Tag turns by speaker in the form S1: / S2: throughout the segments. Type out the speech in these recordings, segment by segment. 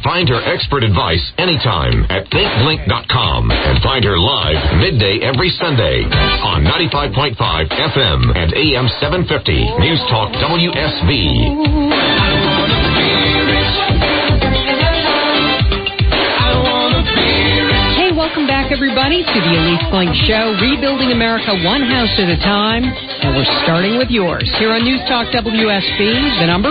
S1: Find her expert advice anytime at thinklink.com and find her live midday every Sunday on 95.5 FM and AM 750 News Talk WSB.
S2: Welcome back, everybody, to the Elise Klink Show, rebuilding America one house at a time, and we're starting with yours. Here on News Talk WSB, the number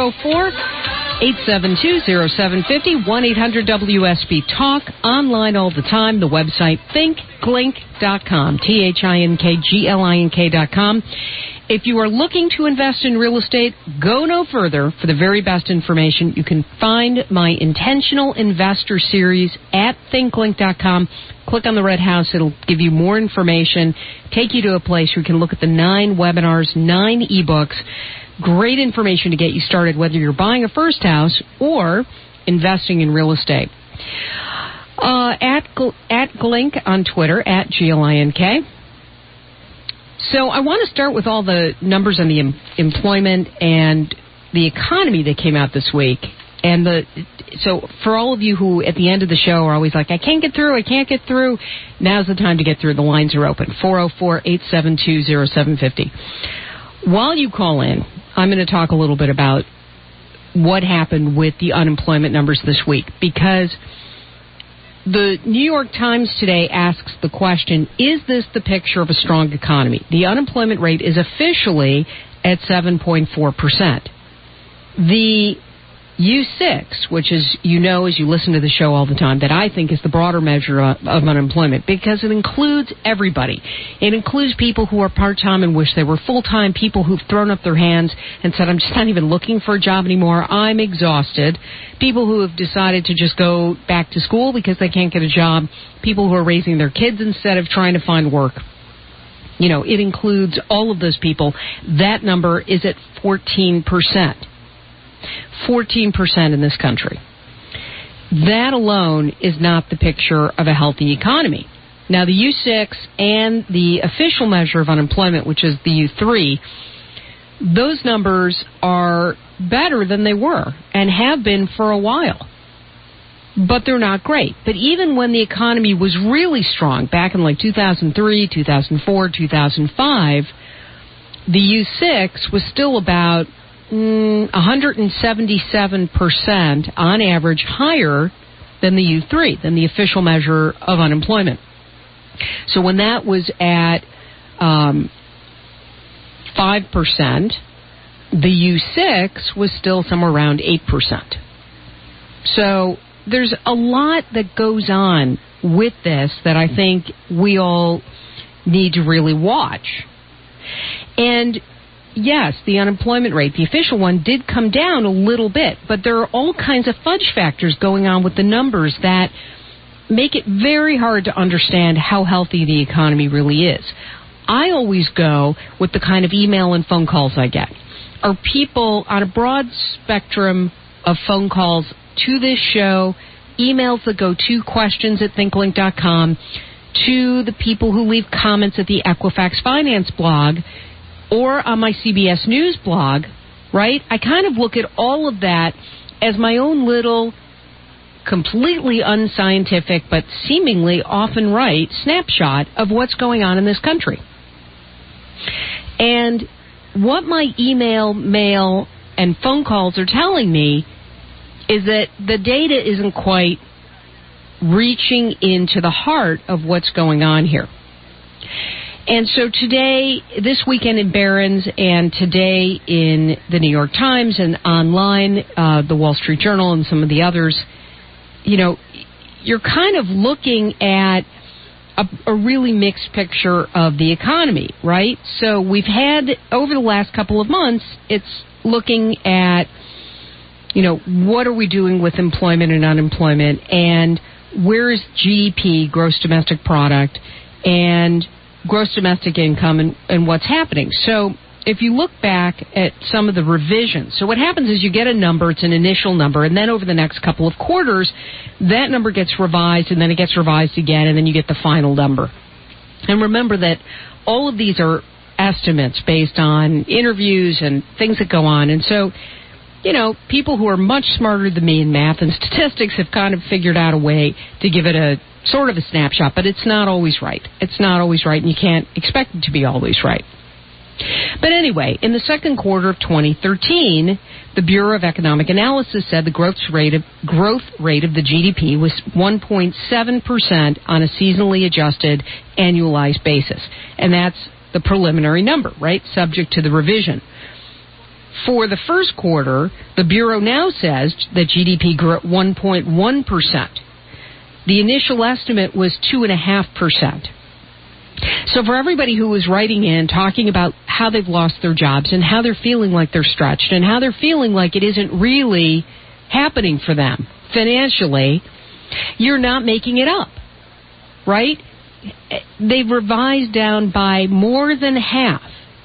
S2: 404-872-0750, 1-800-WSB-TALK, online all the time, the website thinklink.com, THINKGLINK.com. If you are looking to invest in real estate, go no further for the very best information. You can find my Intentional Investor series at thinklink.com. Click on the red house. It'll give you more information, take you to a place where you can look at the 9 webinars, 9 ebooks. Great information to get you started, whether you're buying a first house or investing in real estate. At Glink on Twitter, at GLINK. So I want to start with all the numbers on the employment and the economy that came out this week. And so for all of you who at the end of the show are always like, I can't get through, now's the time to get through. The lines are open, 404-872-0750. While you call in, I'm going to talk a little bit about what happened with the unemployment numbers this week, because the New York Times today asks the question, is this the picture of a strong economy? The unemployment rate is officially at 7.4%. The U6, which is, you know, as you listen to the show all the time, that I think is the broader measure of unemployment, because it includes everybody. It includes people who are part-time and wish they were full-time, people who've thrown up their hands and said, I'm just not even looking for a job anymore, I'm exhausted, people who have decided to just go back to school because they can't get a job, people who are raising their kids instead of trying to find work. You know, it includes all of those people. That number is at 14%. 14% in this country. That alone is not the picture of a healthy economy. Now, the U6 and the official measure of unemployment, which is the U3, those numbers are better than they were and have been for a while. But they're not great. But even when the economy was really strong, back in like 2003, 2004, 2005, the U6 was still about 177% on average higher than the U3, than the official measure of unemployment. So when that was at 5%, the U6 was still somewhere around 8%. So there's a lot that goes on with this that I think we all need to really watch. And yes, the unemployment rate, the official one, did come down a little bit, but there are all kinds of fudge factors going on with the numbers that make it very hard to understand how healthy the economy really is. I always go with the kind of email and phone calls I get. Are people on a broad spectrum of phone calls to this show, emails that go to questions@thinklink.com, to the people who leave comments at the Equifax Finance blog, or on my CBS News blog, right? I kind of look at all of that as my own little, completely unscientific, but seemingly often right, snapshot of what's going on in this country. And what my email, mail, and phone calls are telling me is that the data isn't quite reaching into the heart of what's going on here. And so today, this weekend in Barron's, and today in the New York Times and online, the Wall Street Journal and some of the others, you know, you're kind of looking at a really mixed picture of the economy, right? So we've had, over the last couple of months, it's looking at, you know, what are we doing with employment and unemployment, and where is GDP, gross domestic product, and gross domestic income, and what's happening. So if you look back at some of the revisions, so what happens is you get a number, it's an initial number, and then over the next couple of quarters, that number gets revised, and then it gets revised again, and then you get the final number. And remember that all of these are estimates based on interviews and things that go on. And so people who are much smarter than me in math and statistics have kind of figured out a way to give it a sort of a snapshot, but it's not always right. It's not always right, and you can't expect it to be always right. But anyway, in the second quarter of 2013, the Bureau of Economic Analysis said the growth rate of the GDP was 1.7% on a seasonally adjusted annualized basis. And that's the preliminary number, right, subject to the revision. For the first quarter, the Bureau now says that GDP grew at 1.1%. The initial estimate was 2.5%. So for everybody who was writing in, talking about how they've lost their jobs and how they're feeling like they're stretched and how they're feeling like it isn't really happening for them financially, you're not making it up, right? They've revised down by more than half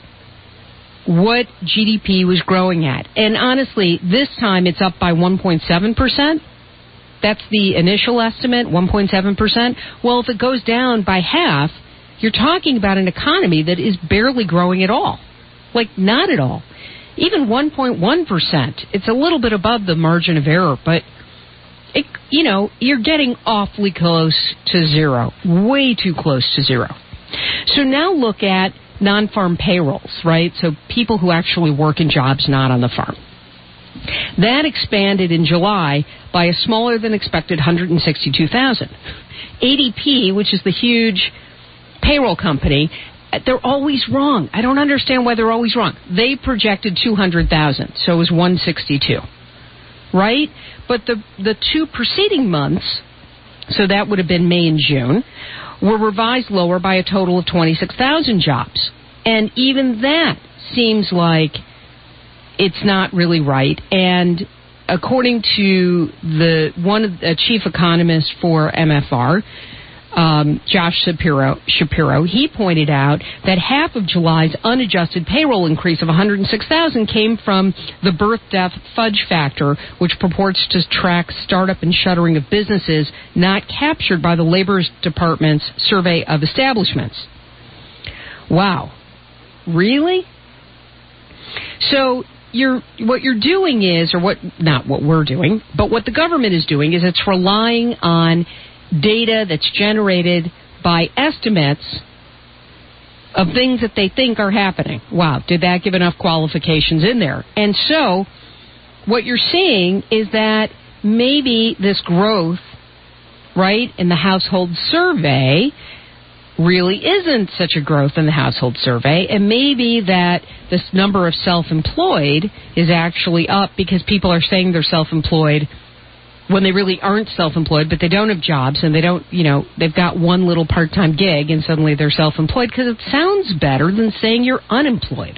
S2: what GDP was growing at. And honestly, this time it's up by 1.7%. That's the initial estimate, 1.7%. Well, if it goes down by half, you're talking about an economy that is barely growing at all. Like, not at all. Even 1.1%. It's a little bit above the margin of error, but, you're getting awfully close to zero. Way too close to zero. So now look at non-farm payrolls, right? So people who actually work in jobs not on the farm. That expanded in July by a smaller than expected 162,000. ADP, which is the huge payroll company, they're always wrong. I don't understand why they're always wrong. They projected 200,000, so it was 162, right? But the two preceding months, so that would have been May and June, were revised lower by a total of 26,000 jobs. And even that seems like it's not really right. And according to a chief economist for MFR, Josh Shapiro, he pointed out that half of July's unadjusted payroll increase of 106,000 came from the birth-death fudge factor, which purports to track startup and shuttering of businesses not captured by the Labor Department's survey of establishments. Wow. Really? So what you're doing is, not what we're doing, but what the government is doing is it's relying on data that's generated by estimates of things that they think are happening. Wow, did that give enough qualifications in there? And so what you're seeing is that maybe this growth, right, in the household survey really isn't such a growth in the household survey, and maybe that this number of self-employed is actually up because people are saying they're self-employed when they really aren't self-employed, but they don't have jobs, and they don't, they've got one little part-time gig, and suddenly they're self-employed because it sounds better than saying you're unemployed.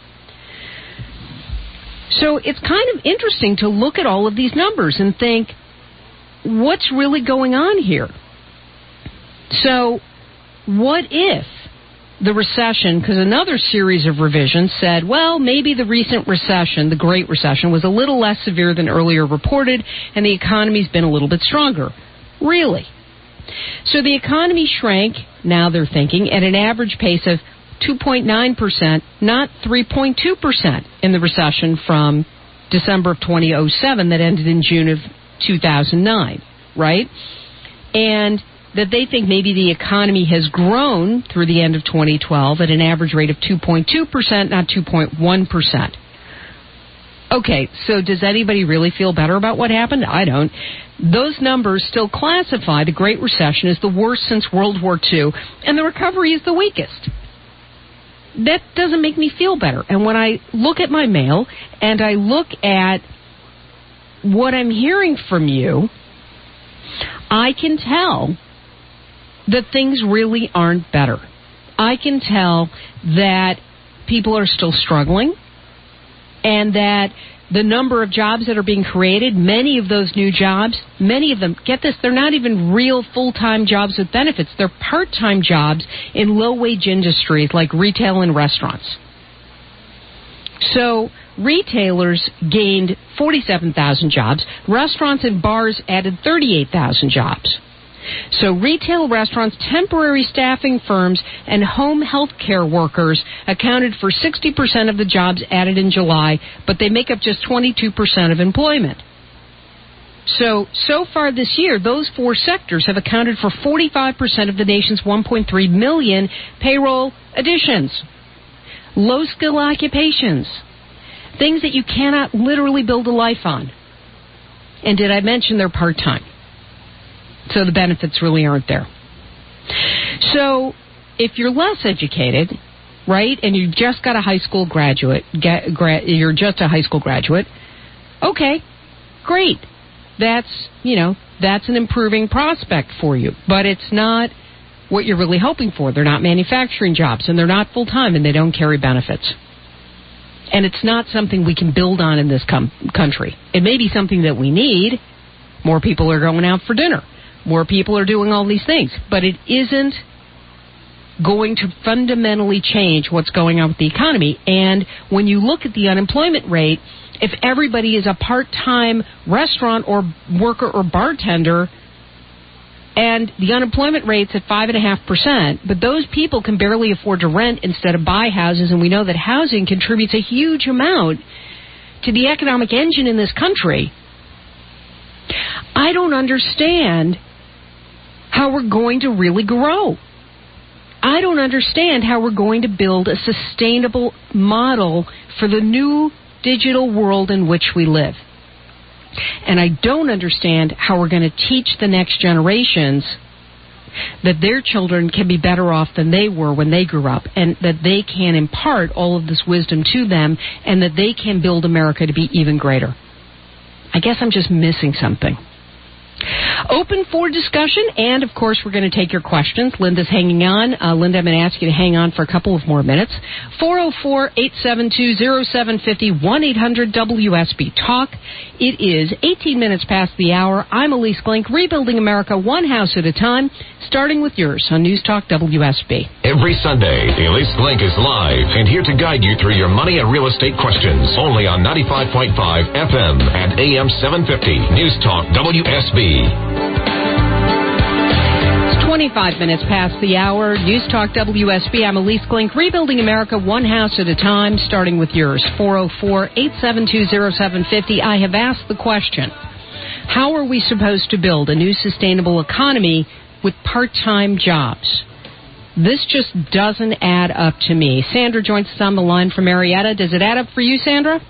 S2: So it's kind of interesting to look at all of these numbers and think, what's really going on here? So what if the recession, because another series of revisions said, well, maybe the recent recession, the Great Recession, was a little less severe than earlier reported, and the economy's been a little bit stronger. Really? So the economy shrank, now they're thinking, at an average pace of 2.9%, not 3.2% in the recession from December of 2007 that ended in June of 2009, right? And that they think maybe the economy has grown through the end of 2012 at an average rate of 2.2%, not 2.1%. Okay, so does anybody really feel better about what happened? I don't. Those numbers still classify the Great Recession as the worst since World War II, and the recovery is the weakest. That doesn't make me feel better. And when I look at my mail and I look at what I'm hearing from you, I can tell that things really aren't better. I can tell that people are still struggling, and that the number of jobs that are being created, many of those new jobs, many of them, get this, they're not even real full-time jobs with benefits. They're part-time jobs in low-wage industries like retail and restaurants. So retailers gained 47,000 jobs. Restaurants and bars added 38,000 jobs. So retail, restaurants, temporary staffing firms, and home health care workers accounted for 60% of the jobs added in July, but they make up just 22% of employment. So far this year, those four sectors have accounted for 45% of the nation's 1.3 million payroll additions. Low-skill occupations, things that you cannot literally build a life on. And did I mention they're part-time? So the benefits really aren't there. So if you're less educated, right, and you just got a high school graduate, you're just a high school graduate, okay, great. That's an improving prospect for you. But it's not what you're really hoping for. They're not manufacturing jobs, and they're not full-time, and they don't carry benefits. And it's not something we can build on in this country. It may be something that we need. More people are going out for dinner. More people are doing all these things. But it isn't going to fundamentally change what's going on with the economy. And when you look at the unemployment rate, if everybody is a part-time restaurant or worker or bartender, and the unemployment rate's at 5.5%, but those people can barely afford to rent instead of buy houses, and we know that housing contributes a huge amount to the economic engine in this country. I don't understand how we're going to really grow. I don't understand how we're going to build a sustainable model for the new digital world in which we live. And I don't understand how we're going to teach the next generations that their children can be better off than they were when they grew up, and that they can impart all of this wisdom to them, and that they can build America to be even greater. I guess I'm just missing something. Open for discussion, and of course we're going to take your questions. Linda's hanging on. Linda, I'm going to ask you to hang on for a couple of more minutes. 404-872-0750, 1-800-WSB-TALK. It is 18 minutes past the hour. I'm Elise Glink, rebuilding America one house at a time, starting with yours on News Talk WSB.
S1: Every Sunday, Elise Glink is live and here to guide you through your money and real estate questions. Only on 95.5 FM and AM 750. News Talk WSB.
S2: It's 25 minutes past the hour. News Talk WSB. I'm Elise Glink, rebuilding America one house at a time, starting with yours. 404-872-0750. I have asked the question, how are we supposed to build a new sustainable economy with part-time jobs? This just doesn't add up to me. Sandra joins us on the line from Marietta. Does it add up for you, Sandra?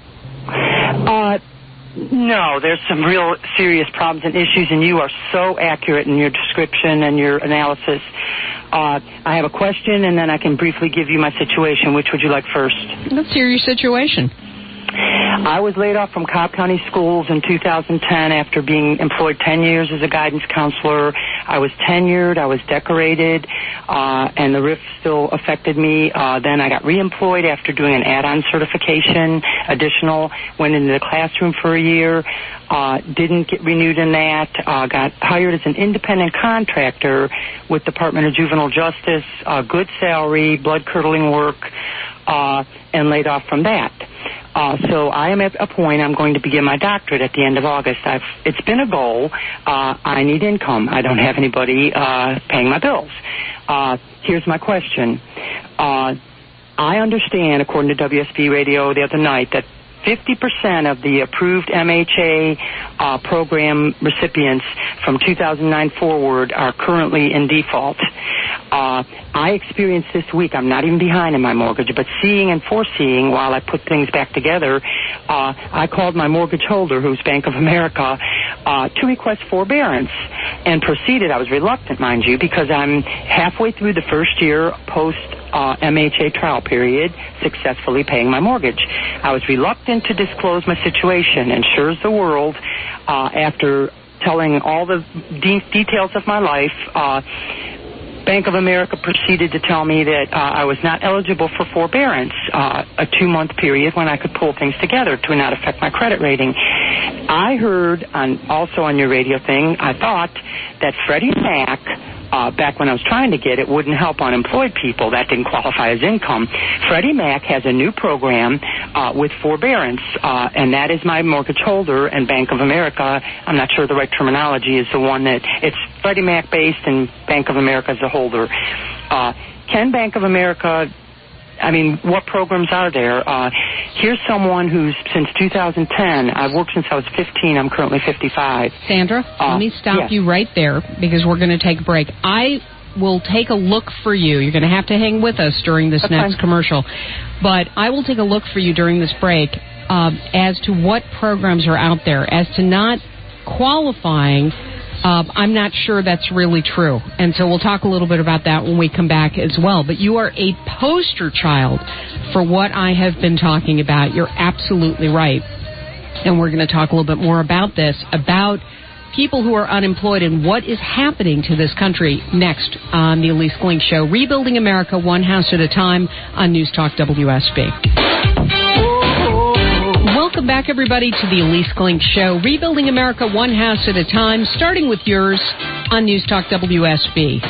S3: No, there's some real serious problems and issues, and you are so accurate in your description and your analysis. I have a question, and then I can briefly give you my situation. Which would you like first?
S2: Let's hear your situation.
S3: I was laid off from Cobb County Schools in 2010 after being employed 10 years as a guidance counselor. I was tenured, I was decorated, and the RIF still affected me. Then I got reemployed after doing an add-on certification, additional, went into the classroom for a year, didn't get renewed in that, got hired as an independent contractor with Department of Juvenile Justice, good salary, blood-curdling work, and laid off from that. So I am at a point I'm going to begin my doctorate at the end of August. It's been a goal. I need income. I don't have anybody paying my bills. Here's my question. I understand, according to WSB Radio the other night, that 50% of the approved MHA program recipients from 2009 forward are currently in default. I experienced this week, I'm not even behind in my mortgage, but seeing and foreseeing while I put things back together, I called my mortgage holder, who's Bank of America, to request forbearance and proceeded. I was reluctant, mind you, because I'm halfway through the first year post MHA trial period, successfully paying my mortgage. I was reluctant to disclose my situation, and sure as the world, after telling all the details of my life, Bank of America proceeded to tell me that I was not eligible for forbearance, a 2-month period when I could pull things together to not affect my credit rating. I heard also on your radio thing, I thought that Freddie Mac back when I was trying to get it, wouldn't help unemployed people. That didn't qualify as income. Freddie Mac has a new program with forbearance, and that is my mortgage holder, and Bank of America, I'm not sure the right terminology, is the one that it's Freddie Mac based and Bank of America is the holder. Can Bank of America, what programs are there? Here's someone who's since 2010, I've worked since I was 15, I'm currently 55.
S2: Sandra, let me stop you right there because we're going to take a break. I will take a look for you. You're going to have to hang with us during this next commercial. But I will take a look for you during this break as to what programs are out there. As to not qualifying, I'm not sure that's really true. And so we'll talk a little bit about that when we come back as well. But you are a poster child for what I have been talking about. You're absolutely right. And we're going to talk a little bit more about this, about people who are unemployed and what is happening to this country next on the Elise Glink Show. Rebuilding America one house at a time on News Talk WSB. Welcome back, everybody, to the Elise Glink Show. Rebuilding America one house at a time, starting with yours on News Talk WSB.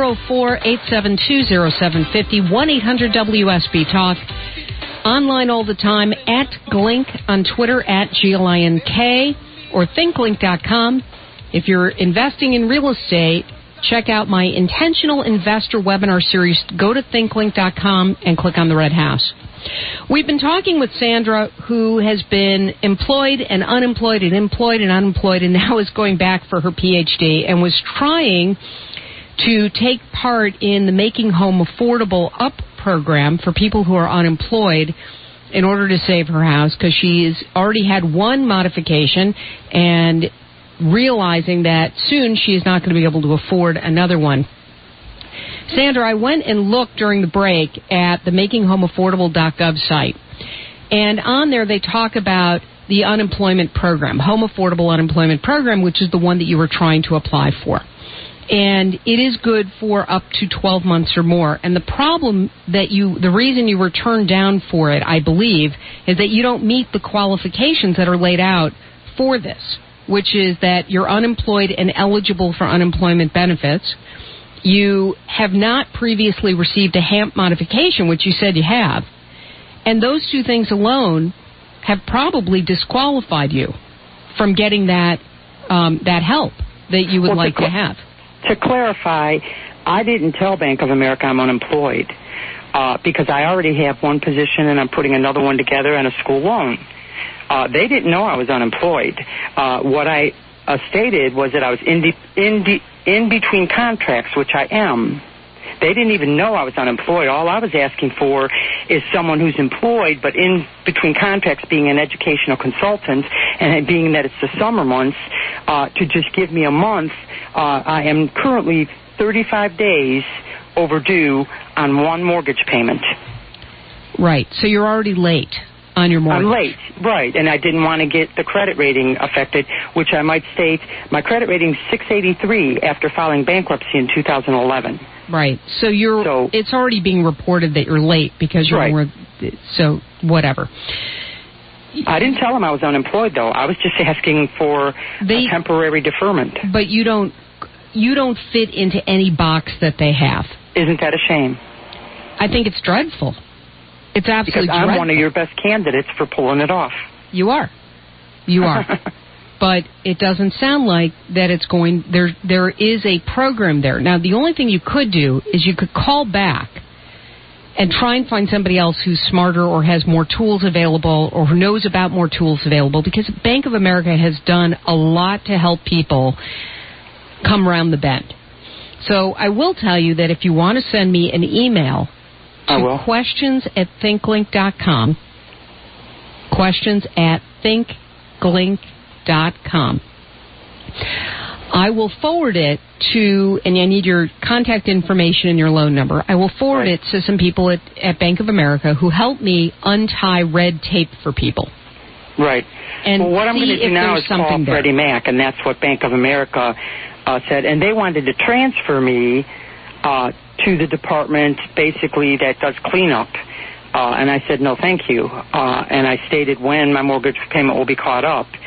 S2: 404-872-0750, 1-800-WSB-TALK. Online all the time at Glink, on Twitter at GLINK, or thinklink.com. If you're investing in real estate, check out my Intentional Investor webinar series. Go to thinklink.com and click on the red house. We've been talking with Sandra, who has been employed and unemployed and employed and unemployed and now is going back for her PhD and was trying to take part in the Making Home Affordable UP program for people who are unemployed in order to save her house, because she's already had one modification and realizing that soon she is not going to be able to afford another one. Sandra, I went and looked during the break at the makinghomeaffordable.gov site, and on there they talk about the unemployment program, Home Affordable Unemployment Program, which is the one that you were trying to apply for. And it is good for up to 12 months or more. And the reason you were turned down for it, I believe, is that you don't meet the qualifications that are laid out for this, which is that you're unemployed and eligible for unemployment benefits. You have not previously received a HAMP modification, which you said you have. And those two things alone have probably disqualified you from getting that help that you would like to have.
S3: To clarify, I didn't tell Bank of America I'm unemployed because I already have one position and I'm putting another one together and a school loan. They didn't know I was unemployed. What I stated was that I was in between contracts, which I am. They didn't even know I was unemployed. All I was asking for is someone who's employed, but in between contracts, being an educational consultant, and being that it's the summer months, to just give me a month. I am currently 35 days overdue on one mortgage payment.
S2: Right. So you're already late on your mortgage.
S3: I'm late, right, and I didn't want to get the credit rating affected, which I might state my credit rating is 683 after filing bankruptcy in 2011.
S2: Right. So it's already being reported that you're late because you're
S3: right.
S2: So whatever.
S3: I didn't tell them I was unemployed, though. I was just asking for a temporary deferment.
S2: But you don't fit into any box that they have.
S3: Isn't that a shame?
S2: I think it's dreadful. It's absolutely
S3: because I'm
S2: dreadful.
S3: one of your best candidates for pulling it off.
S2: You are. But it doesn't sound like that it's going. There is a program there. Now, the only thing you could do is you could call back and try and find somebody else who's smarter or has more tools available or who knows about more tools available, because Bank of America has done a lot to help people come around the bend. So I will tell you that if you want to send me an email to questions@thinklink.com, questions@thinklink.com, I will forward it to, and I need your contact information and your loan number. I will forward it to some people at Bank of America who help me untie red tape for people.
S3: Right.
S2: And
S3: well, what I'm going to do now is call Freddie Mac, and that's what Bank of America said. And they wanted to transfer me to the department, basically, that does cleanup. And I said, no, thank you. And I stated when my mortgage payment will be caught up.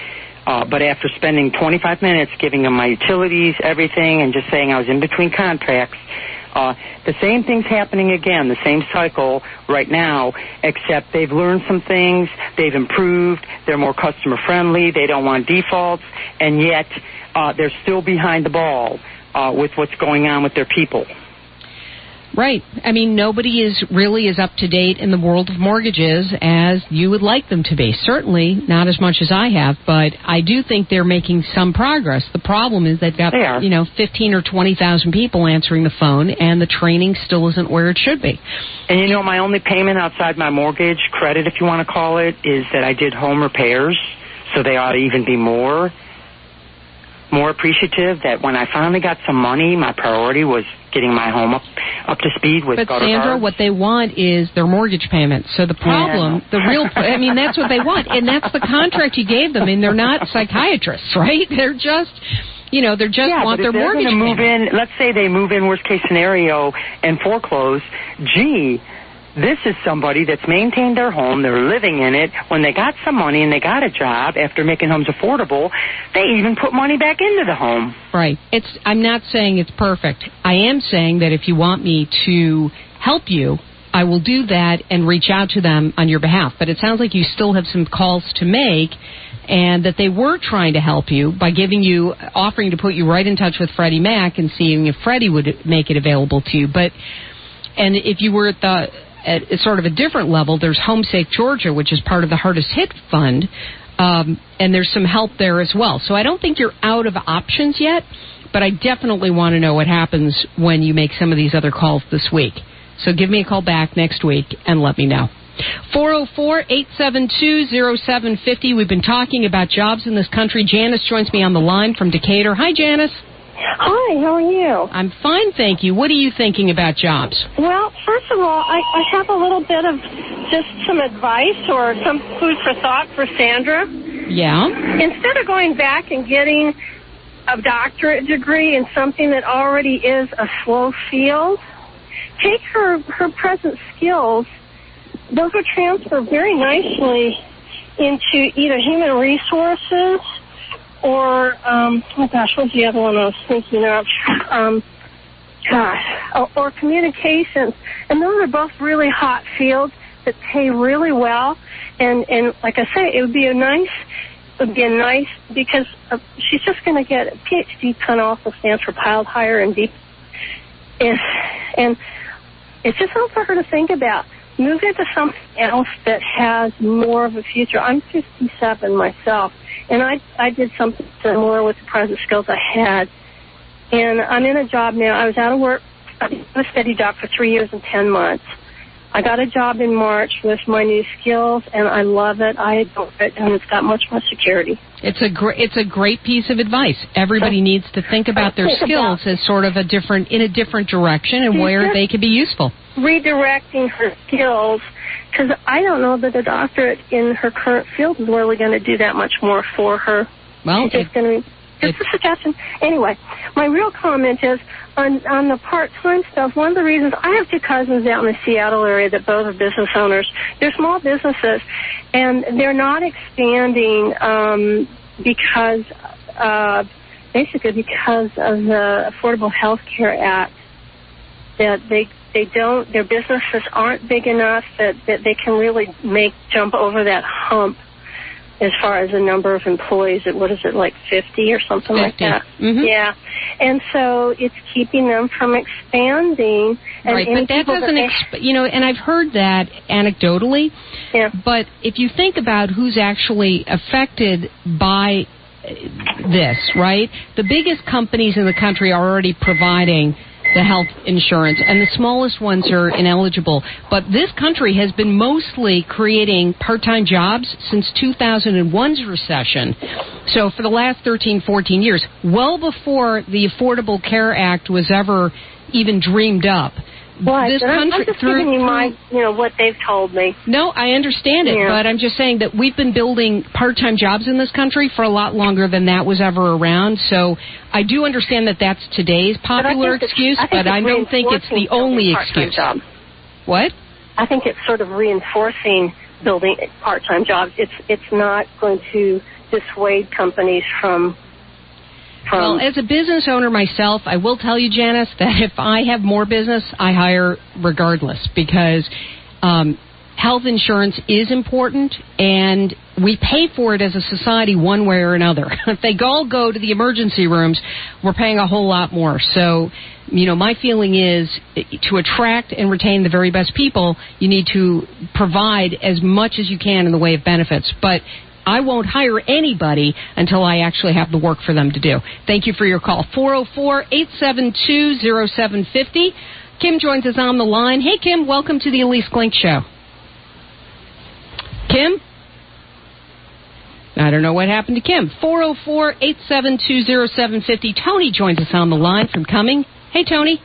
S3: But after spending 25 minutes giving them my utilities, everything, and just saying I was in between contracts, the same thing's happening again, the same cycle right now, except they've learned some things, they've improved, they're more customer friendly, they don't want defaults, and yet they're still behind the ball with what's going on with their people.
S2: Right. I mean, nobody is really as up to date in the world of mortgages as you would like them to be. Certainly not as much as I have, but I do think they're making some progress. The problem is they've got, 15 or 20,000 people answering the phone, and the training still isn't where it should be.
S3: And my only payment outside my mortgage credit, if you want to call it, is that I did home repairs, so they ought to even be more appreciative that when I finally got some money, my priority was getting my home up to speed with gutter
S2: But Sandra,
S3: guards.
S2: what they want is their mortgage payment. So the problem, that's what they want. And that's the contract you gave them, and they're not psychiatrists, right? They're just, want their mortgage payment.
S3: Move in, let's say they move in, worst case scenario, and foreclose. This is somebody that's maintained their home, they're living in it. When they got some money and they got a job after making homes affordable, they even put money back into the home.
S2: Right. I'm not saying it's perfect. I am saying that if you want me to help you, I will do that and reach out to them on your behalf. But it sounds like you still have some calls to make, and that they were trying to help you by offering to put you right in touch with Freddie Mac and seeing if Freddie would make it available to you. And if you were at sort of a different level, there's Home Safe Georgia, which is part of the Hardest Hit Fund, and there's some help there as well. So I don't think you're out of options yet, but I definitely want to know what happens when you make some of these other calls this week. So give me a call back next week and let me know. 404-872-0750. We've been talking about jobs in this country. Janice joins me on the line from Decatur. Hi, Janice.
S4: Hi, how are you?
S2: I'm fine, thank you. What are you thinking about jobs?
S4: Well, first of all, I have a little bit of just some advice or some food for thought for Sandra.
S2: Yeah?
S4: Instead of going back and getting a doctorate degree in something that already is a slow field, take her present skills. Those would transfer very nicely into either human resources or, what's the other one I was thinking of? Or communications. And those are both really hot fields that pay really well. And like I say, it would be a nice, because she's just going to get a PhD kind of also stands for piled higher and deep. And it's just something for her to think about. Move into something else that has more of a future. I'm 57 myself. And I did something similar with the present skills I had. And I'm in a job now. I was out of work. I was a steady job for 3 years and 10 months. I got a job in March with my new skills, and I love it. I adore it, and it's got much more security.
S2: It's a great piece of advice. Everybody needs to think about their skills as sort of in a different direction and where they could be useful. Redirecting
S4: her skills, because I don't know that a doctorate in her current field is really going to do that much more for her.
S2: Well,
S4: just a suggestion. Anyway, my real comment is on the part-time stuff. One of the reasons I have two cousins out in the Seattle area that both are business owners. They're small businesses, and they're not expanding because of the Affordable Health Care Act. That their businesses aren't big enough that they can really jump over that hump as far as the number of employees. What is it, like 50 or something
S2: 50.
S4: like that?
S2: Mm-hmm.
S4: Yeah. And so it's keeping them from expanding. And
S2: right, but that doesn't, and I've heard that anecdotally.
S4: Yeah.
S2: But if you think about who's actually affected by this, right? The biggest companies in the country are already providing the health insurance, and the smallest ones are ineligible. But this country has been mostly creating part-time jobs since 2001's recession. So for the last 13, 14 years, well before the Affordable Care Act was ever even dreamed up.
S4: Right,
S2: this
S4: I'm
S2: country,
S4: just giving you what they've told me.
S2: No, I understand it, but I'm just saying that we've been building part-time jobs in this country for a lot longer than that was ever around. So I do understand that that's today's popular excuse, but I don't think it's the only excuse.
S4: Job.
S2: What?
S4: I think it's sort of reinforcing building part-time jobs. It's not going to dissuade companies from.
S2: Well, as a business owner myself, I will tell you, Janice, that if I have more business, I hire regardless, because health insurance is important, and we pay for it as a society one way or another. If they all go to the emergency rooms, we're paying a whole lot more. So, my feeling is to attract and retain the very best people, you need to provide as much as you can in the way of benefits. But I won't hire anybody until I actually have the work for them to do. Thank you for your call. 404-872-0750. Kim joins us on the line. Hey, Kim, welcome to the Elise Glink Show. Kim? I don't know what happened to Kim. 404-872-0750. Tony joins us on the line from Cumming. Hey, Tony.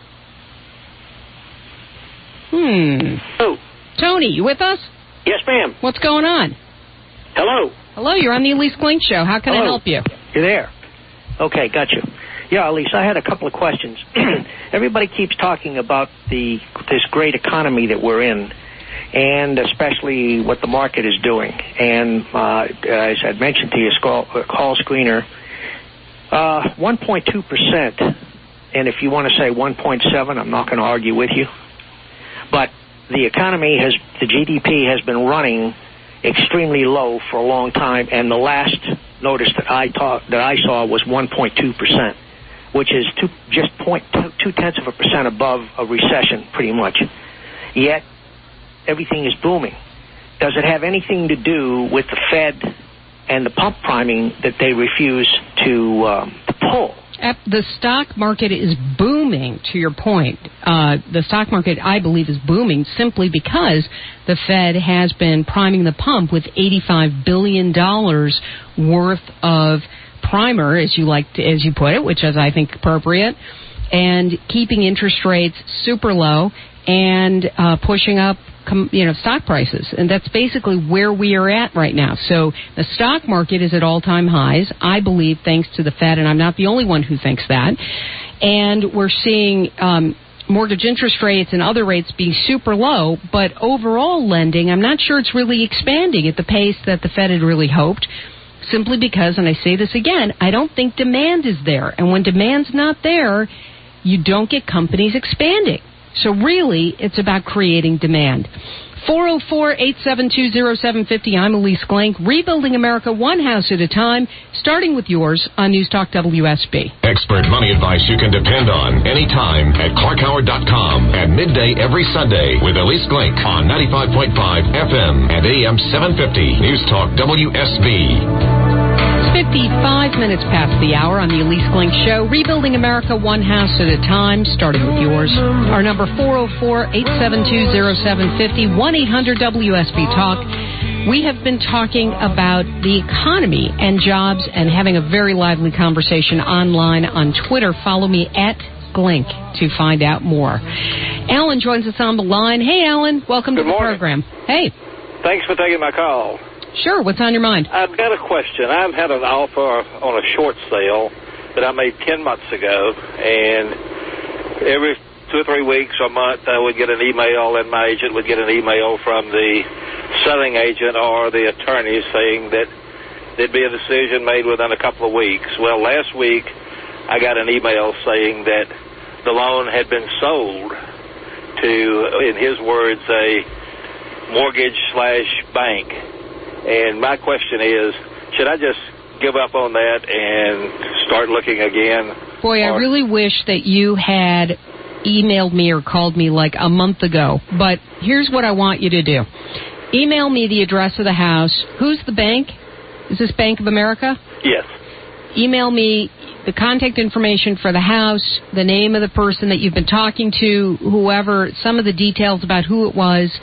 S5: Hello.
S2: Tony, you with us?
S5: Yes, ma'am.
S2: What's going on?
S5: Hello.
S2: Hello, you're on the Elise Glink Show. How can I help you?
S5: You're there. Okay, got you. Yeah, Elise, I had a couple of questions. Everybody keeps talking about this great economy that we're in, and especially what the market is doing. And as I'd mentioned to you, call screener, 1.2%, and if you want to say 1.7, I'm not going to argue with you. But the economy the GDP has been running extremely low for a long time, and the last notice that I saw was 1.2%, which is just 0.2% above a recession, pretty much. Yet everything is booming. Does it have anything to do with the Fed and the pump priming that they refuse to pull?
S2: The stock market is booming, to your point. The stock market, I believe, is booming simply because the Fed has been priming the pump with $85 billion worth of primer, as you put it, which is, I think, appropriate, and keeping interest rates super low and pushing up stock prices. And that's basically where we are at right now. So the stock market is at all-time highs, I believe, thanks to the Fed, and I'm not the only one who thinks that. And we're seeing mortgage interest rates and other rates being super low, but overall lending, I'm not sure it's really expanding at the pace that the Fed had really hoped, simply because, and I say this again, I don't think demand is there. And when demand's not there, you don't get companies expanding. So really, it's about creating demand. 404-872-0750. I'm Elise Glink. Rebuilding America one house at a time, starting with yours on News Talk WSB.
S1: Expert money advice you can depend on anytime at ClarkHoward.com at midday every Sunday with Elise Glink on 95.5 FM and AM 750. News Talk WSB.
S2: 55 minutes past the hour on the Elise Glink Show. Rebuilding America one house at a time, starting with yours. Our number 404-872-0750, 1-800-WSB-TALK. We have been talking about the economy and jobs and having a very lively conversation online on Twitter. Follow me at Glink to find out more. Alan joins us on the line. Hey, Alan. Welcome to the program. Hey.
S6: Thanks for taking my call.
S2: Sure. What's on your mind?
S6: I've got a question. I've had an offer on a short sale that I made 10 months ago, and every 2 or 3 weeks or a month I would get an email, and my agent would get an email from the selling agent or the attorney saying that there'd be a decision made within a couple of weeks. Well, last week I got an email saying that the loan had been sold to, in his words, a mortgage/bank. And my question is, should I just give up on that and start looking again?
S2: Boy, I really wish that you had emailed me or called me like a month ago. But here's what I want you to do. Email me the address of the house. Who's the bank? Is this Bank of America?
S6: Yes.
S2: Email me the contact information for the house, the name of the person that you've been talking to, whoever, some of the details about who it was.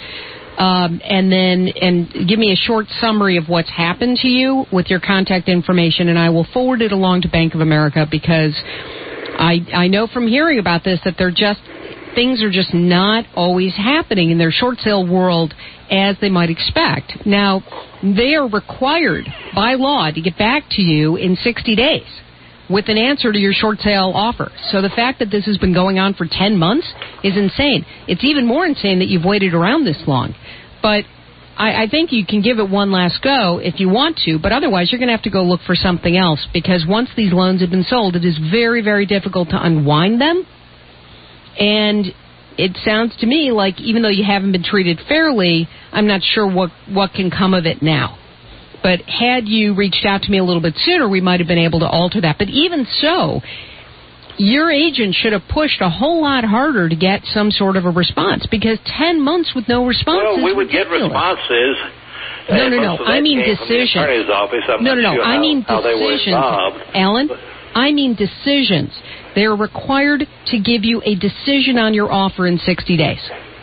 S2: And give me a short summary of what's happened to you with your contact information, and I will forward it along to Bank of America, because I know from hearing about this that things are just not always happening in their short sale world as they might expect. Now, they are required by law to get back to you in 60 days with an answer to your short sale offer. So the fact that this has been going on for 10 months is insane. It's even more insane that you've waited around this long. But I think you can give it one last go if you want to, but otherwise you're going to have to go look for something else, because once these loans have been sold, it is very, very difficult to unwind them. And it sounds to me like even though you haven't been treated fairly, I'm not sure what can come of it now. But had you reached out to me a little bit sooner, we might have been able to alter that. But even so, your agent should have pushed a whole lot harder to get some sort of a response, because 10 months with no response is
S6: we would
S2: ridiculous.
S6: get responses.
S2: No. I mean decisions. No. I mean decisions. Alan, I mean decisions. They are required to give you a decision on your offer in 60 days.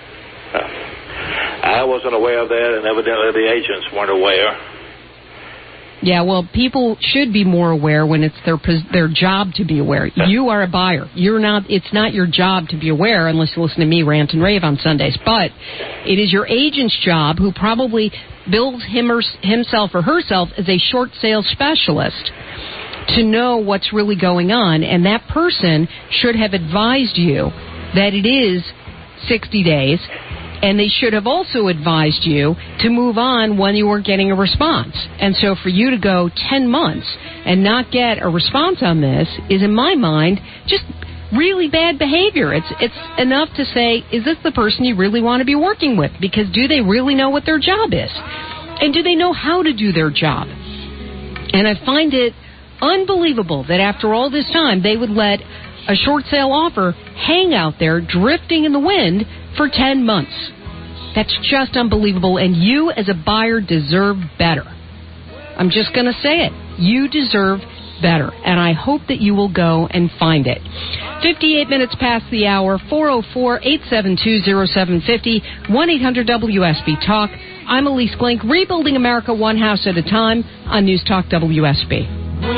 S6: I wasn't aware of that, and evidently the agents weren't aware.
S2: Yeah, well, people should be more aware when it's their job to be aware. You are a buyer. It's not your job to be aware unless you listen to me rant and rave on Sundays. But it is your agent's job, who probably bills himself or herself as a short sales specialist, to know what's really going on. And that person should have advised you that it is 60 days. And they should have also advised you to move on when you weren't getting a response. And so for you to go 10 months and not get a response on this is, in my mind, just really bad behavior. It's enough to say, is this the person you really want to be working with? Because do they really know what their job is? And do they know how to do their job? And I find it unbelievable that after all this time, they would let a short sale offer hang out there drifting in the wind for 10 months. That's just unbelievable, and you as a buyer deserve better. I'm just going to say it. You deserve better, and I hope that you will go and find it. 58 minutes past the hour, 404-872-0750, 1-800-WSB-TALK. I'm Elise Glink, rebuilding America one house at a time on News Talk WSB.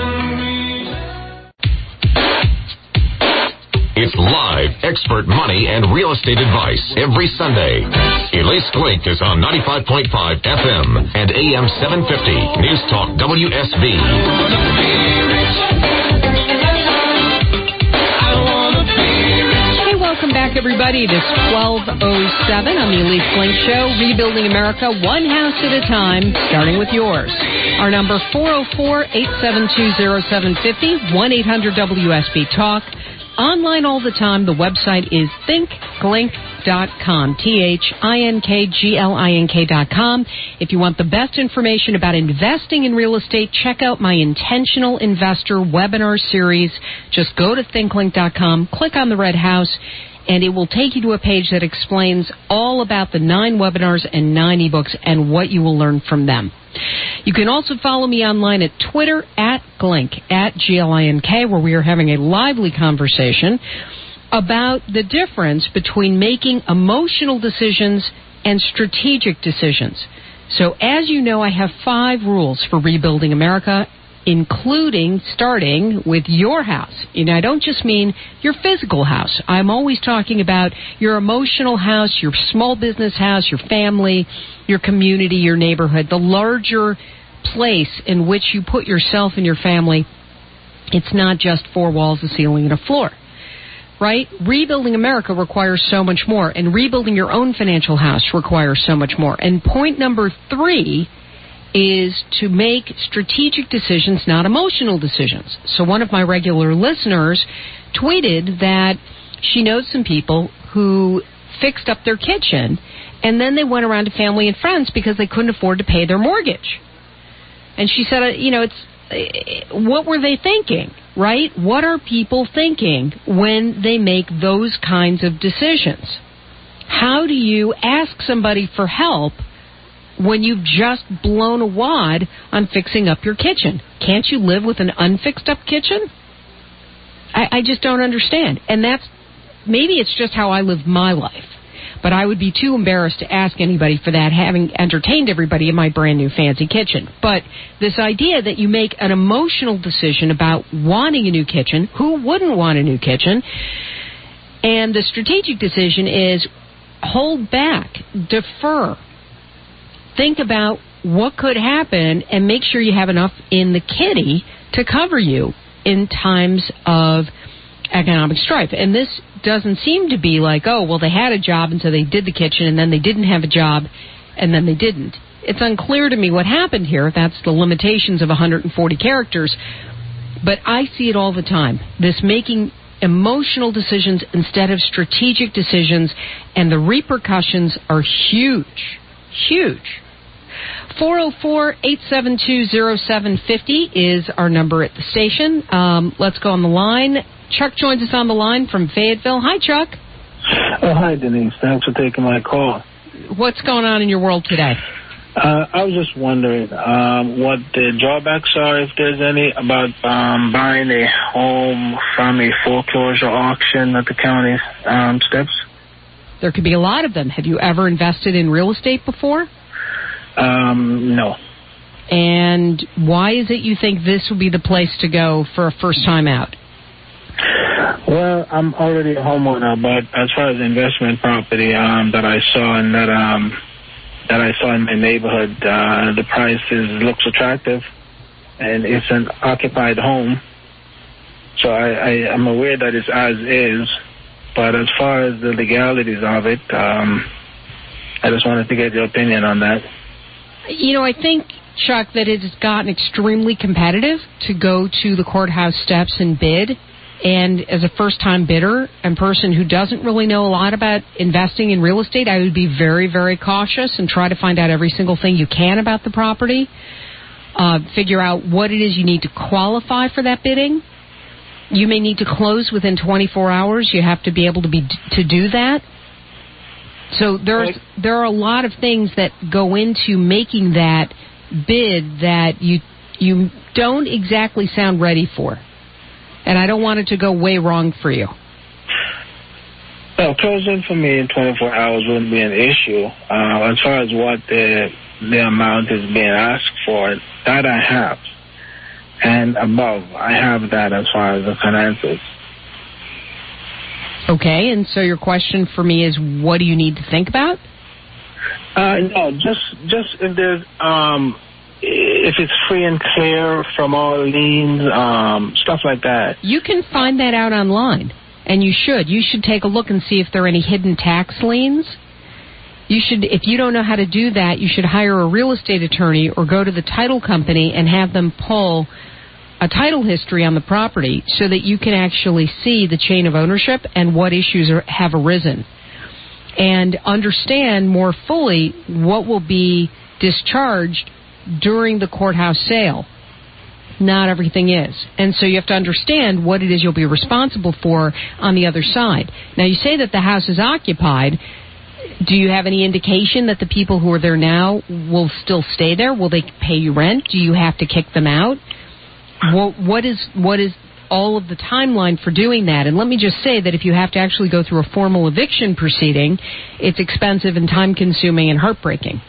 S1: It's live, expert money and real estate advice every Sunday. Elise Glink is on 95.5 FM and AM 750. News Talk WSB.
S2: Hey, welcome back, everybody. It is 12:07 on the Elise Glink Show, rebuilding America one house at a time, starting with yours. Our number, 404-872-0750, 1-800-WSB-TALK. Online all the time. The website is thinkglink.com, thinkglink.com. If you want the best information about investing in real estate, check out my Intentional Investor webinar series. Just go to thinkglink.com, click on the red house, and it will take you to a page that explains all about the 9 webinars and 9 ebooks and what you will learn from them. You can also follow me online at Twitter, at Glink, at Glink, where we are having a lively conversation about the difference between making emotional decisions and strategic decisions. So as you know, I have 5 rules for rebuilding America, including starting with your house. And I don't just mean your physical house. I'm always talking about your emotional house, your small business house, your family, your community, your neighborhood, the larger place in which you put yourself and your family. It's not just 4 walls, a ceiling, and a floor. Right? Rebuilding America requires so much more, and rebuilding your own financial house requires so much more. And point number 3 is to make strategic decisions, not emotional decisions. So one of my regular listeners tweeted that she knows some people who fixed up their kitchen, and then they went around to family and friends because they couldn't afford to pay their mortgage. And she said, what were they thinking, right? What are people thinking when they make those kinds of decisions? How do you ask somebody for help when you've just blown a wad on fixing up your kitchen? Can't you live with an unfixed up kitchen? I just don't understand. And maybe it's just how I live my life. But I would be too embarrassed to ask anybody for that, having entertained everybody in my brand new fancy kitchen. But this idea that you make an emotional decision about wanting a new kitchen, who wouldn't want a new kitchen? And the strategic decision is hold back, defer. Think about what could happen and make sure you have enough in the kitty to cover you in times of economic strife. And this doesn't seem to be like, oh, well, they had a job and so they did the kitchen, and then they didn't have a job and then they didn't. it's unclear to me what happened here. That's the limitations of 140 characters. But I see it all the time. This making emotional decisions instead of strategic decisions, and the repercussions are huge. Huge. 404-872-0750 is our number at the station. Let's go on the line. Chuck joins us on the line from Fayetteville. Hi, Chuck.
S7: Oh, hi, Denise. Thanks for taking my call.
S2: What's going on in your world today?
S7: I was just wondering what the drawbacks are, if there's any, about buying a home from a foreclosure auction at the county steps.
S2: There could be a lot of them. Have you ever invested in real estate before?
S7: No.
S2: And why is it you think this would be the place to go for a first time out?
S7: Well, I'm already a homeowner, but as far as investment property that I saw and that I saw in my neighborhood, the prices looks attractive, and it's an occupied home. So I'm aware that it's as is, but as far as the legalities of it, I just wanted to get your opinion on that.
S2: You know, I think, Chuck, that it has gotten extremely competitive to go to the courthouse steps and bid. And as a first-time bidder and person who doesn't really know a lot about investing in real estate, I would be very, very cautious and try to find out every single thing you can about the property. Figure out what it is you need to qualify for that bidding. You may need to close within 24 hours. You have to be able to do that. So there are a lot of things that go into making that bid that you don't exactly sound ready for. And I don't want it to go way wrong for you.
S7: Well, closing for me in 24 hours wouldn't be an issue. As far as what the amount is being asked for, that I have. And above, I have that as far as the finances.
S2: Okay, and so your question for me is, what do you need to think about?
S7: No, just if there's if it's free and clear from all liens, stuff like that.
S2: You can find that out online, and you should. You should take a look and see if there are any hidden tax liens. You should, if you don't know how to do that, you should hire a real estate attorney or go to the title company and have them pull a title history on the property so that you can actually see the chain of ownership and what issues have arisen, and understand more fully what will be discharged during the courthouse sale. Not everything is. And so you have to understand what it is you'll be responsible for on the other side. Now, you say that the house is occupied. Do you have any indication that the people who are there now will still stay there? Will they pay you rent? Do you have to kick them out? What is all of the timeline for doing that? And let me just say that if you have to actually go through a formal eviction proceeding, it's expensive and time-consuming and heartbreaking.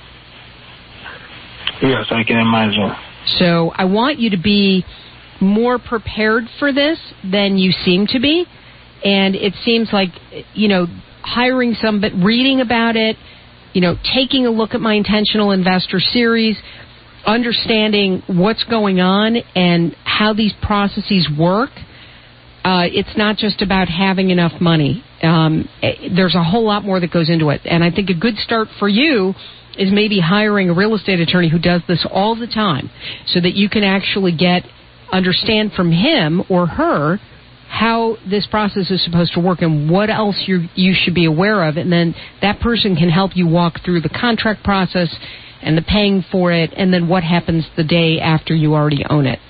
S7: Yes, I can imagine. So
S2: I want you to be more prepared for this than you seem to be. And it seems like, hiring somebody, reading about it, taking a look at my Intentional Investor series, understanding what's going on and how these processes work. It's not just about having enough money. There's a whole lot more that goes into it. And I think a good start for you is maybe hiring a real estate attorney who does this all the time so that you can actually understand from him or her how this process is supposed to work and what else you should be aware of. And then that person can help you walk through the contract process and the paying for it, and then what happens the day after you already own it.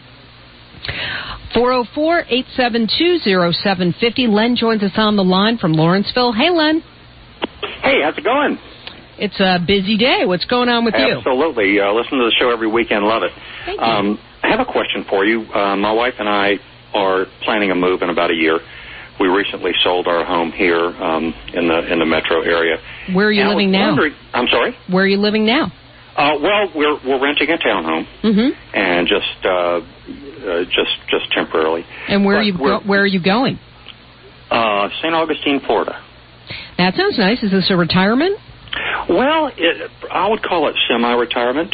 S2: 404-872-0750. Len joins us on the line from Lawrenceville. Hey, Len.
S8: Hey, how's it going?
S2: It's a busy day. What's going on with you?
S8: Absolutely. Listen to the show every weekend. Love it.
S2: Thank you.
S8: I have a question for you. My wife and I are planning a move in about a year. We recently sold our home here in the metro area.
S2: Where are you living now?
S8: I'm sorry?
S2: Where are you living now?
S8: Well, we're renting a townhome, and just temporarily.
S2: And where are you going?
S8: St. Augustine, Florida.
S2: That sounds nice. Is this a retirement?
S8: Well, I would call it semi-retirement.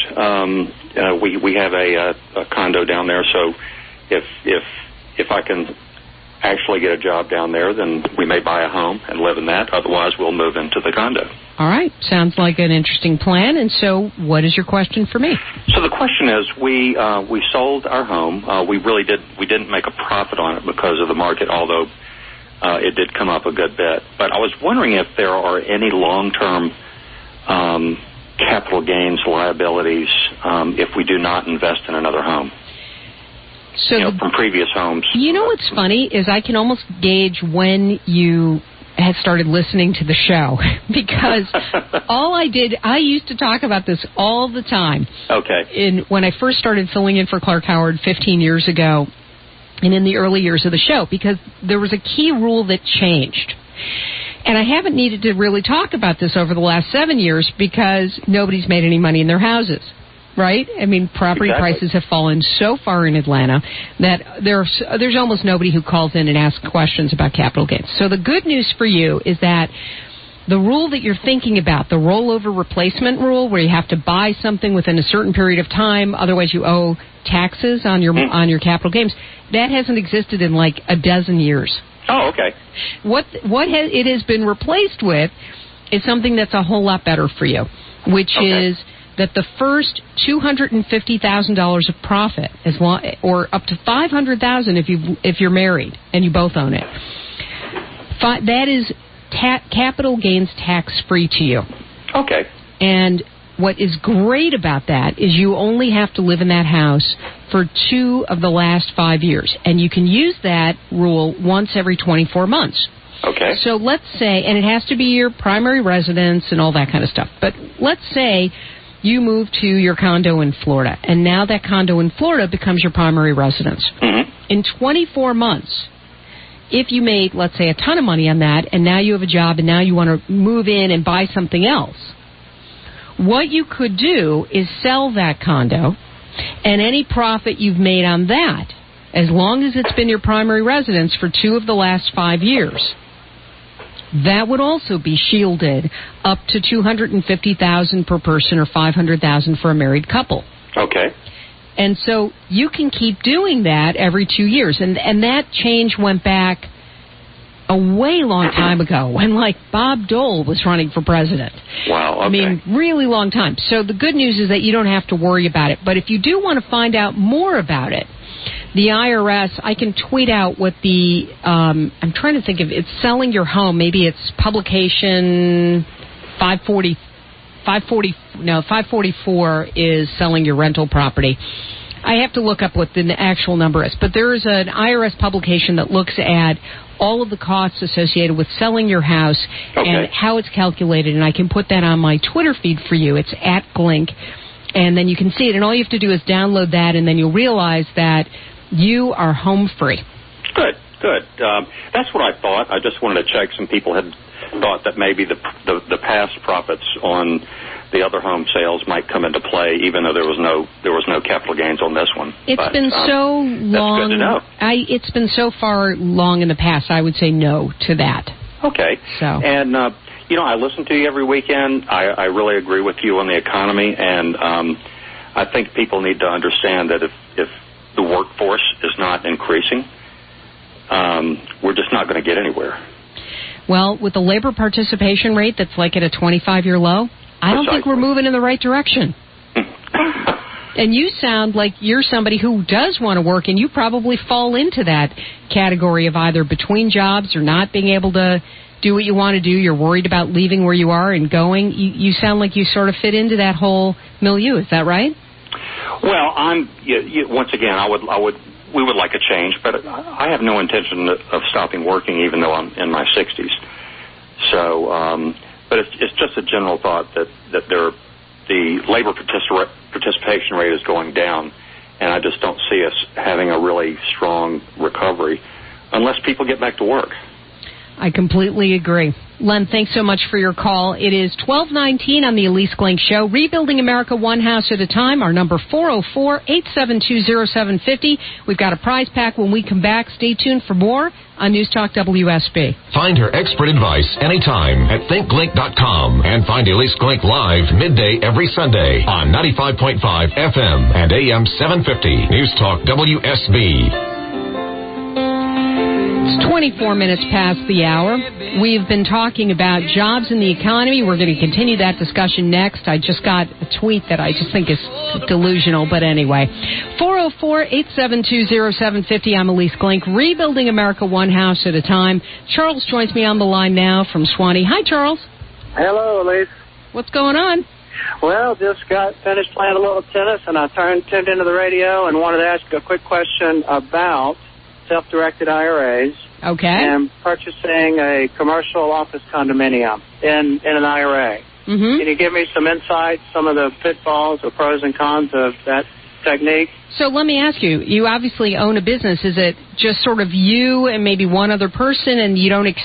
S8: We have a condo down there, so if I can actually get a job down there, then we may buy a home and live in that. Otherwise, we'll move into the condo.
S2: All right. Sounds like an interesting plan. And so what is your question for me?
S8: So the question is, we sold our home. We didn't make a profit on it because of the market, although it did come up a good bit. But I was wondering if there are any long-term capital gains liabilities if we do not invest in another home.
S2: So
S8: from previous homes.
S2: You know what's funny is I can almost gauge when you had started listening to the show because I used to talk about this all the time.
S8: Okay.
S2: When I first started filling in for Clark Howard 15 years ago and in the early years of the show, because there was a key rule that changed. And I haven't needed to really talk about this over the last 7 years because nobody's made any money in their houses. Right? I mean, property prices have fallen so far in Atlanta that there's almost nobody who calls in and asks questions about capital gains. So the good news for you is that the rule that you're thinking about, the rollover replacement rule, where you have to buy something within a certain period of time, otherwise you owe taxes on your capital gains, that hasn't existed in like a dozen years.
S8: Oh, okay.
S2: It has been replaced with is something that's a whole lot better for you, which is that the first $250,000 of profit, or up to $500,000 if you're married and you both own it, that is capital gains tax free to you.
S8: Okay.
S2: And what is great about that is you only have to live in that house for 2 of the last 5 years, and you can use that rule once every 24 months.
S8: Okay.
S2: So let's say, and it has to be your primary residence and all that kind of stuff, but let's say you move to your condo in Florida, and now that condo in Florida becomes your primary residence.
S8: Mm-hmm.
S2: In 24 months, if you made, let's say, a ton of money on that, and now you have a job, and now you want to move in and buy something else, what you could do is sell that condo, and any profit you've made on that, as long as it's been your primary residence for 2 of the last 5 years, that would also be shielded up to $250,000 per person or $500,000 for a married couple.
S8: Okay.
S2: And so you can keep doing that every 2 years. And that change went back a way long time ago when, like, Bob Dole was running for president.
S8: Wow, okay.
S2: I mean, really long time. So the good news is that you don't have to worry about it. But if you do want to find out more about it, the IRS, I can tweet out what the, I'm trying to think of, it's selling your home. Maybe it's publication 544 is selling your rental property. I have to look up what the actual number is. But there is an IRS publication that looks at all of the costs associated with selling your house and how it's calculated. And I can put that on my Twitter feed for you. It's @Glink. And then you can see it. And all you have to do is download that, and then you'll realize that you are home free.
S8: Good. That's what I thought. I just wanted to check. Some people had thought that maybe the past profits on the other home sales might come into play, even though there was no capital gains on this one.
S2: It's been so long.
S8: That's good to know.
S2: It's been so far long in the past. I would say no to that.
S8: Okay.
S2: So.
S8: And I listen to you every weekend. I really agree with you on the economy, and I think people need to understand that if the workforce is not increasing, we're just not going to get anywhere.
S2: Well, with the labor participation rate that's like at a 25-year low, I don't think we're moving in the right direction. And you sound like you're somebody who does want to work, and you probably fall into that category of either between jobs or not being able to do what you want to do. You're worried about leaving where you are and going. You sound like you sort of fit into that whole milieu. Is that right?
S8: Well, once again, we would like a change, but I have no intention of stopping working, even though I'm in my 60s. So, but it's just a general thought that the labor participation rate is going down, and I just don't see us having a really strong recovery unless people get back to work.
S2: I completely agree. Len, thanks so much for your call. It is 12:19 on the Elise Glink Show. Rebuilding America one house at a time. Our number 404-872-0750. We've got a prize pack when we come back. Stay tuned for more on News Talk WSB.
S1: Find her expert advice anytime at thinkglink.com and find Elise Glink live midday every Sunday on 95.5 FM and AM 750. News Talk WSB.
S2: It's 24 minutes past the hour. We've been talking about jobs in the economy. We're going to continue that discussion next. I just got a tweet that I just think is delusional, but anyway. 404-872-0750. I'm Elise Glink, rebuilding America one house at a time. Charles joins me on the line now from Swanee. Hi, Charles.
S9: Hello, Elise.
S2: What's going on?
S9: Well, just got finished playing a little tennis, and I tuned into the radio and wanted to ask a quick question about self-directed IRAs.
S2: Okay.
S9: And purchasing a commercial office condominium in an IRA.
S2: Mm-hmm.
S9: Can you give me some insight, some of the pitfalls or pros and cons of that technique?
S2: So let me ask you, you obviously own a business. Is it just sort of you and maybe one other person, and you don't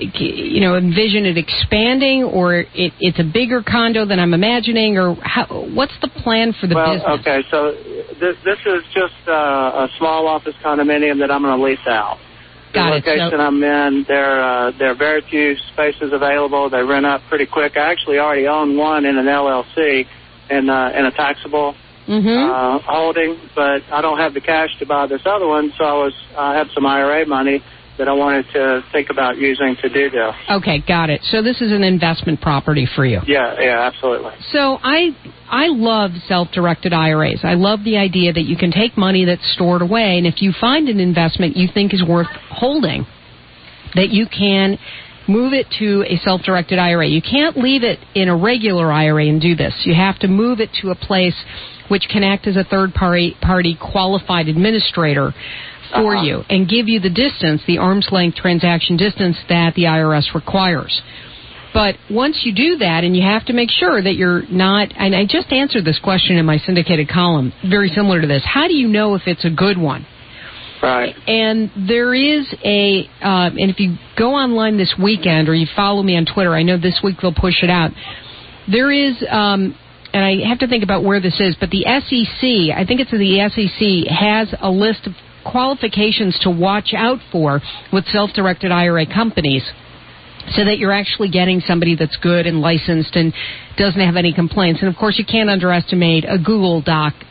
S2: envision it expanding, or it's a bigger condo than I'm imagining, or what's the plan for the business?
S9: Okay, so this is just a small office condominium that I'm going to lease out. The location I'm in, there are very few spaces available. They rent out pretty quick. I actually already own one in an LLC in a taxable holding, but I don't have the cash to buy this other one, so I have some IRA money that I wanted to think about using to do this.
S2: Okay, got it. So this is an investment property for you.
S9: Yeah, absolutely.
S2: So I love self-directed IRAs. I love the idea that you can take money that's stored away, and if you find an investment you think is worth holding, that you can move it to a self-directed IRA. You can't leave it in a regular IRA and do this. You have to move it to a place which can act as a third-party qualified administrator for you and give you the distance, the arm's-length transaction distance that the IRS requires. But once you do that, and you have to make sure that you're not, and I just answered this question in my syndicated column, very similar to this, how do you know if it's a good one?
S9: Right.
S2: And there is and if you go online this weekend or you follow me on Twitter, I know this week they'll push it out, there is, and I have to think about where this is, but the SEC, I think it's the SEC, has a list of qualifications to watch out for with self-directed IRA companies, so that you're actually getting somebody that's good and licensed and doesn't have any complaints. And, of course, you can't underestimate a Google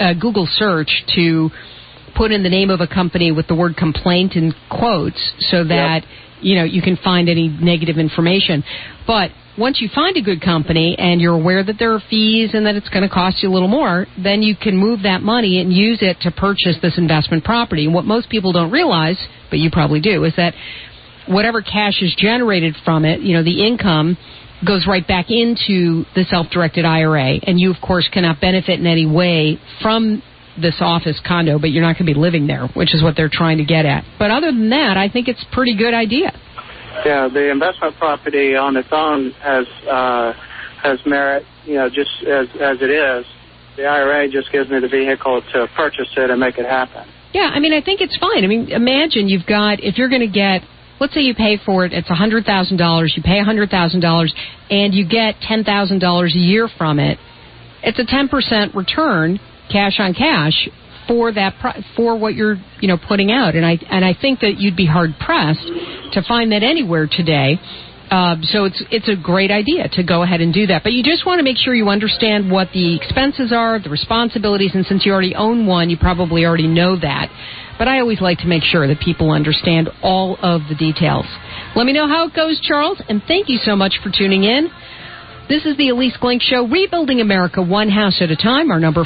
S2: search to put in the name of a company with the word complaint in quotes so that, you can find any negative information. But once you find a good company and you're aware that there are fees and that it's going to cost you a little more, then you can move that money and use it to purchase this investment property. And what most people don't realize, but you probably do, is that whatever cash is generated from it, the income goes right back into the self-directed IRA. And you, of course, cannot benefit in any way from this office condo, but you're not going to be living there, which is what they're trying to get at. But other than that, I think it's a pretty good idea.
S9: Yeah, the investment property on its own has merit, just as it is. The IRA just gives me the vehicle to purchase it and make it happen.
S2: Yeah, I think it's fine. Imagine if you're going to get, let's say you pay for it, it's $100,000, you pay $100,000, and you get $10,000 a year from it. It's a 10% return, cash on cash, for that for what you're putting out, and I think that you'd be hard pressed to find that anywhere today. So it's a great idea to go ahead and do that. But you just want to make sure you understand what the expenses are, the responsibilities, and since you already own one, you probably already know that. But I always like to make sure that people understand all of the details. Let me know how it goes, Charles, and thank you so much for tuning in. This is the Elise Glink Show, rebuilding America one house at a time. Our number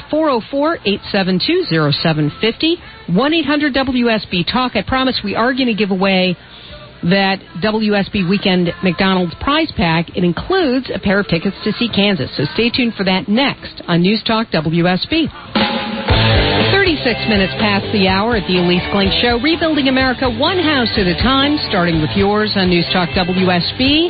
S2: 404-872-0750, 1-800-WSB-TALK. I promise we are going to give away that WSB Weekend McDonald's prize pack. It includes a pair of tickets to see Kansas. So stay tuned for that next on News Talk WSB. 36 minutes past the hour at the Elise Glink Show, rebuilding America one house at a time, starting with yours on News Talk WSB.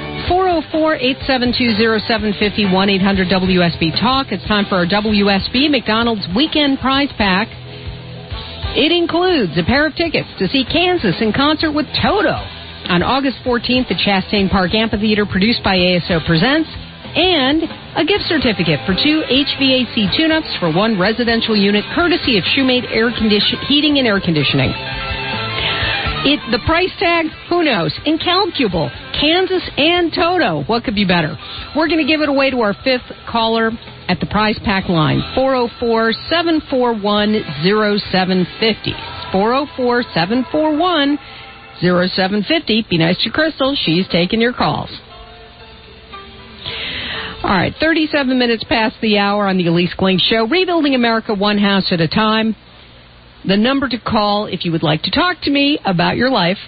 S2: 404-872-0750, 1-800-WSB-TALK. It's time for our WSB McDonald's Weekend Prize Pack. It includes a pair of tickets to see Kansas in concert with Toto on August 14th at Chastain Park Amphitheater, produced by ASO Presents, and a gift certificate for 2 HVAC tune-ups for 1 residential unit, courtesy of Shoemate Heating and Air Conditioning. The price tag, who knows? Incalculable. Kansas and Toto. What could be better? We're going to give it away to our 5th caller at the prize pack line, 404-741-0750. 404-741-0750. 720-720-0750. Be nice to Crystal. She's taking your calls. All right, 37 minutes past the hour on the Elise Glink Show. Rebuilding America one house at a time. The number to call if you would like to talk to me about your life,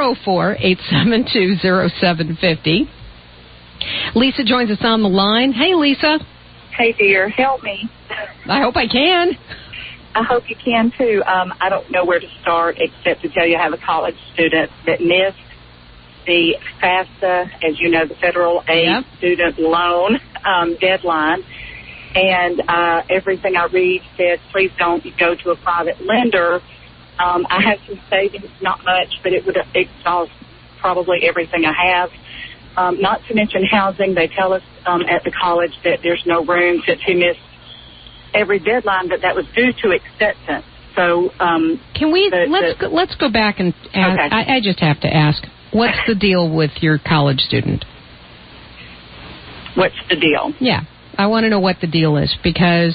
S2: 404-872-0750. Lisa joins us on the line. Hey, Lisa.
S10: Hey, dear. Help me.
S2: I hope I can.
S10: I hope you can, too. I don't know where to start except to tell you I have a college student that missed the FAFSA, as you know, the Federal Aid Student Loan deadline. And everything I read said, please don't go to a private lender. I have some savings, not much, but it would exhaust probably everything I have. Not to mention housing. They tell us at the college that there's no room since he missed every deadline, but that was due to acceptance. So
S2: can we let's go back and ask, okay. I just have to ask, what's the deal with your college student?
S10: What's the deal?
S2: Yeah. I want to know what the deal is because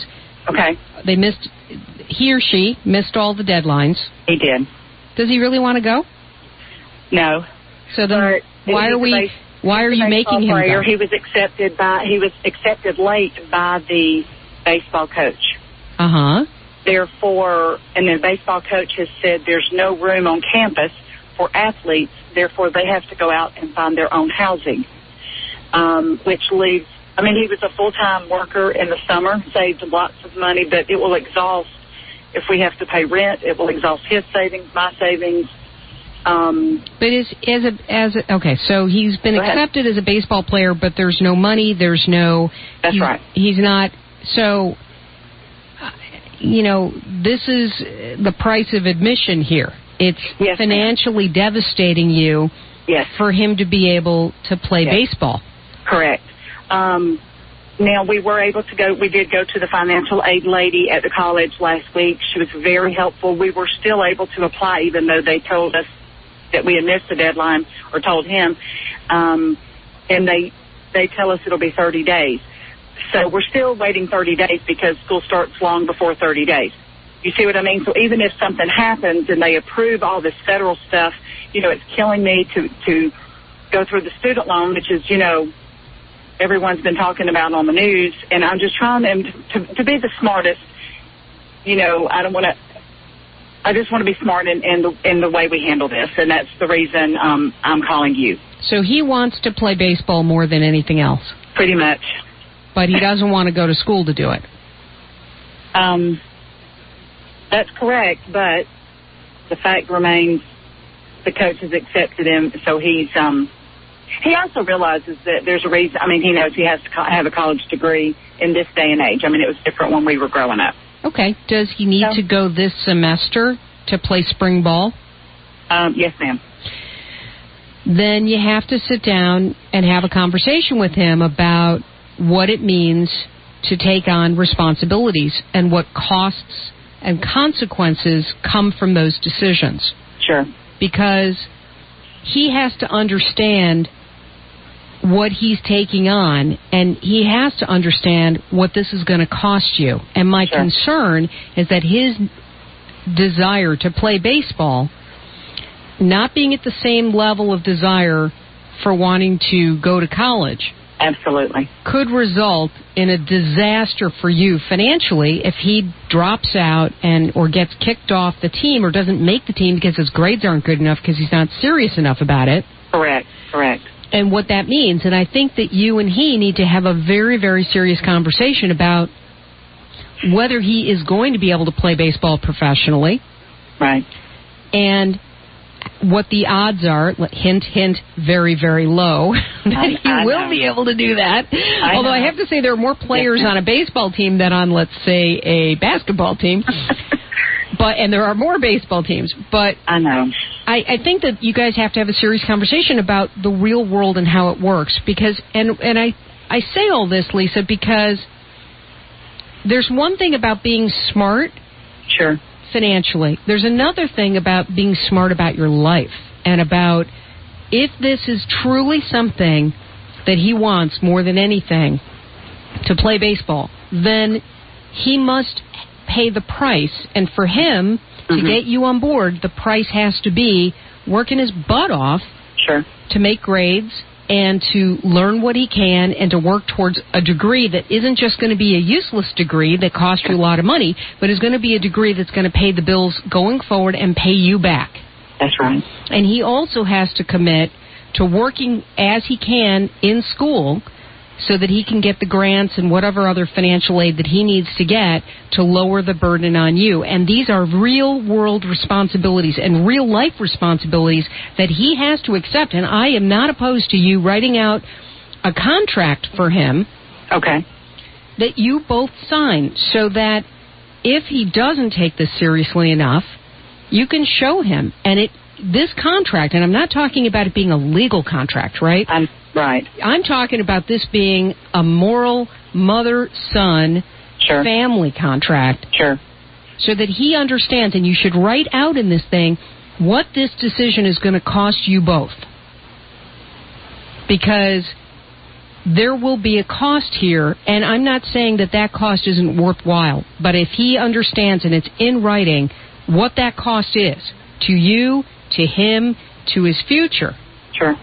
S2: he or she missed all the deadlines.
S10: He did.
S2: Does he really want to go?
S10: No.
S2: So then why are you making him go?
S10: He was accepted late by the baseball coach.
S2: Uh-huh.
S10: Therefore, and the baseball coach has said there's no room on campus for athletes, therefore they have to go out and find their own housing, which leaves, I mean, he was a full-time worker in the summer, saved lots of money, but it will exhaust, if we have to pay rent, it will exhaust his savings, my savings.
S2: But okay, so he's been accepted as a baseball player, but there's no money, That's
S10: right.
S2: He's not, so, this is the price of admission here. It's financially devastating you for him to be able to play baseball.
S10: Correct. Now, we were able to go, we did go to the financial aid lady at the college last week. She was very helpful. We were still able to apply even though they told us that we had missed the deadline, or told him, and they tell us it'll be 30 days. So we're still waiting 30 days because school starts long before 30 days. You see what I mean? So even if something happens and they approve all this federal stuff, it's killing me to go through the student loan, which is, everyone's been talking about on the news, and I'm just trying them to be the smartest. I just want to be smart in the way we handle this, and that's the reason I'm calling you.
S2: So he wants to play baseball more than anything else?
S10: Pretty much.
S2: But he doesn't want to go to school to do it?
S10: That's correct, but the fact remains the coach has accepted him, so he's... He also realizes that there's a reason. I mean, he knows he has to have a college degree in this day and age. I mean, it was different when we were growing up.
S2: Okay. Does he need to go this semester to play spring ball?
S10: Yes, ma'am.
S2: Then you have to sit down and have a conversation with him about what it means to take on responsibilities and what costs and consequences come from those decisions.
S10: Sure.
S2: Because he has to understand what he's taking on, and he has to understand what this is going to cost you. And my concern is that his desire to play baseball, not being at the same level of desire for wanting to go to college,
S10: absolutely,
S2: could result in a disaster for you financially if he drops out or gets kicked off the team or doesn't make the team because his grades aren't good enough because he's not serious enough about it.
S10: Correct.
S2: And what that means, and I think that you and he need to have a very, very serious conversation about whether he is going to be able to play baseball professionally.
S10: Right.
S2: And what the odds are, hint, hint, very, very low, that he will be able to do that. Although I have to say there are more players on a baseball team than on, let's say, a basketball team. And there are more baseball teams. But
S10: I know.
S2: I think that you guys have to have a serious conversation about the real world and how it works. Because, and I say all this, Lisa, because there's one thing about being smart.
S10: Sure.
S2: Financially. There's another thing about being smart about your life and about if this is truly something that he wants more than anything to play baseball, then he must pay the price. And for him to get you on board, the price has to be working his butt off to make grades and to learn what he can and to work towards a degree that isn't just going to be a useless degree that costs you a lot of money, but is going to be a degree that's going to pay the bills going forward and pay you back.
S10: That's right.
S2: And he also has to commit to working as he can in school so that he can get the grants and whatever other financial aid that he needs to get to lower the burden on you. And these are real-world responsibilities and real-life responsibilities that he has to accept. And I am not opposed to you writing out a contract for him that you both sign so that if he doesn't take this seriously enough, you can show him. And this contract, and I'm not talking about it being a legal contract, right?
S10: Right.
S2: I'm talking about this being a moral mother-son family contract.
S10: Sure.
S2: So that he understands, and you should write out in this thing what this decision is going to cost you both. Because there will be a cost here, and I'm not saying that cost isn't worthwhile, but if he understands and it's in writing what that cost is to you, to him, to his future.
S10: Sure.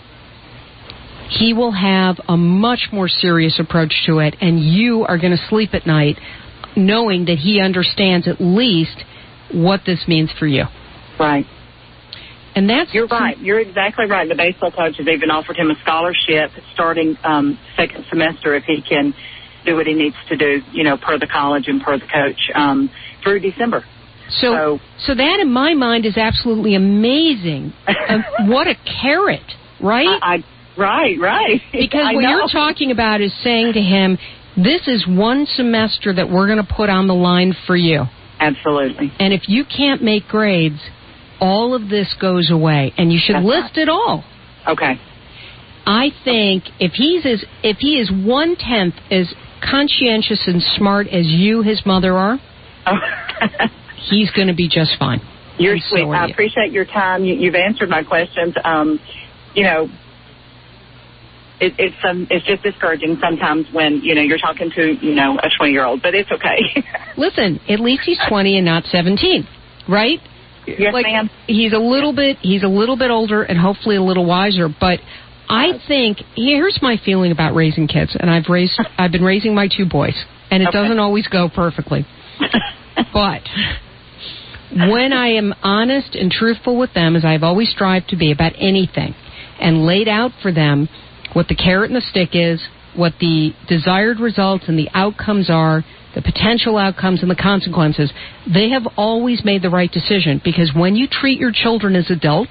S2: He will have a much more serious approach to it, and you are going to sleep at night knowing that he understands at least what this means for you.
S10: Right.
S2: And
S10: You're right. You're exactly right. The baseball coach has even offered him a scholarship starting second semester if he can do what he needs to do, per the college and per the coach, through December.
S2: So that, in my mind, is absolutely amazing. What a carrot, right?
S10: Right.
S2: Because what you're talking about is saying to him, this is one semester that we're going to put on the line for you.
S10: Absolutely.
S2: And if you can't make grades, all of this goes away. And you should list it all.
S10: Okay.
S2: I think if he is 1/10 as conscientious and smart as you, his mother, are, he's going to be just fine.
S10: You're sweet. I appreciate your time. You've answered my questions. It's just discouraging sometimes when, you're talking to, a 20-year-old, but it's okay.
S2: Listen, at least he's 20 and not 17, right?
S10: Yes, ma'am.
S2: He's a little bit older and hopefully a little wiser, but I think, here's my feeling about raising kids, and I've been raising my 2 boys, and it doesn't always go perfectly. But when I am honest and truthful with them, as I've always strived to be about anything, and laid out for them what the carrot and the stick is, what the desired results and the outcomes are, the potential outcomes and the consequences, they have always made the right decision. Because when you treat your children as adults,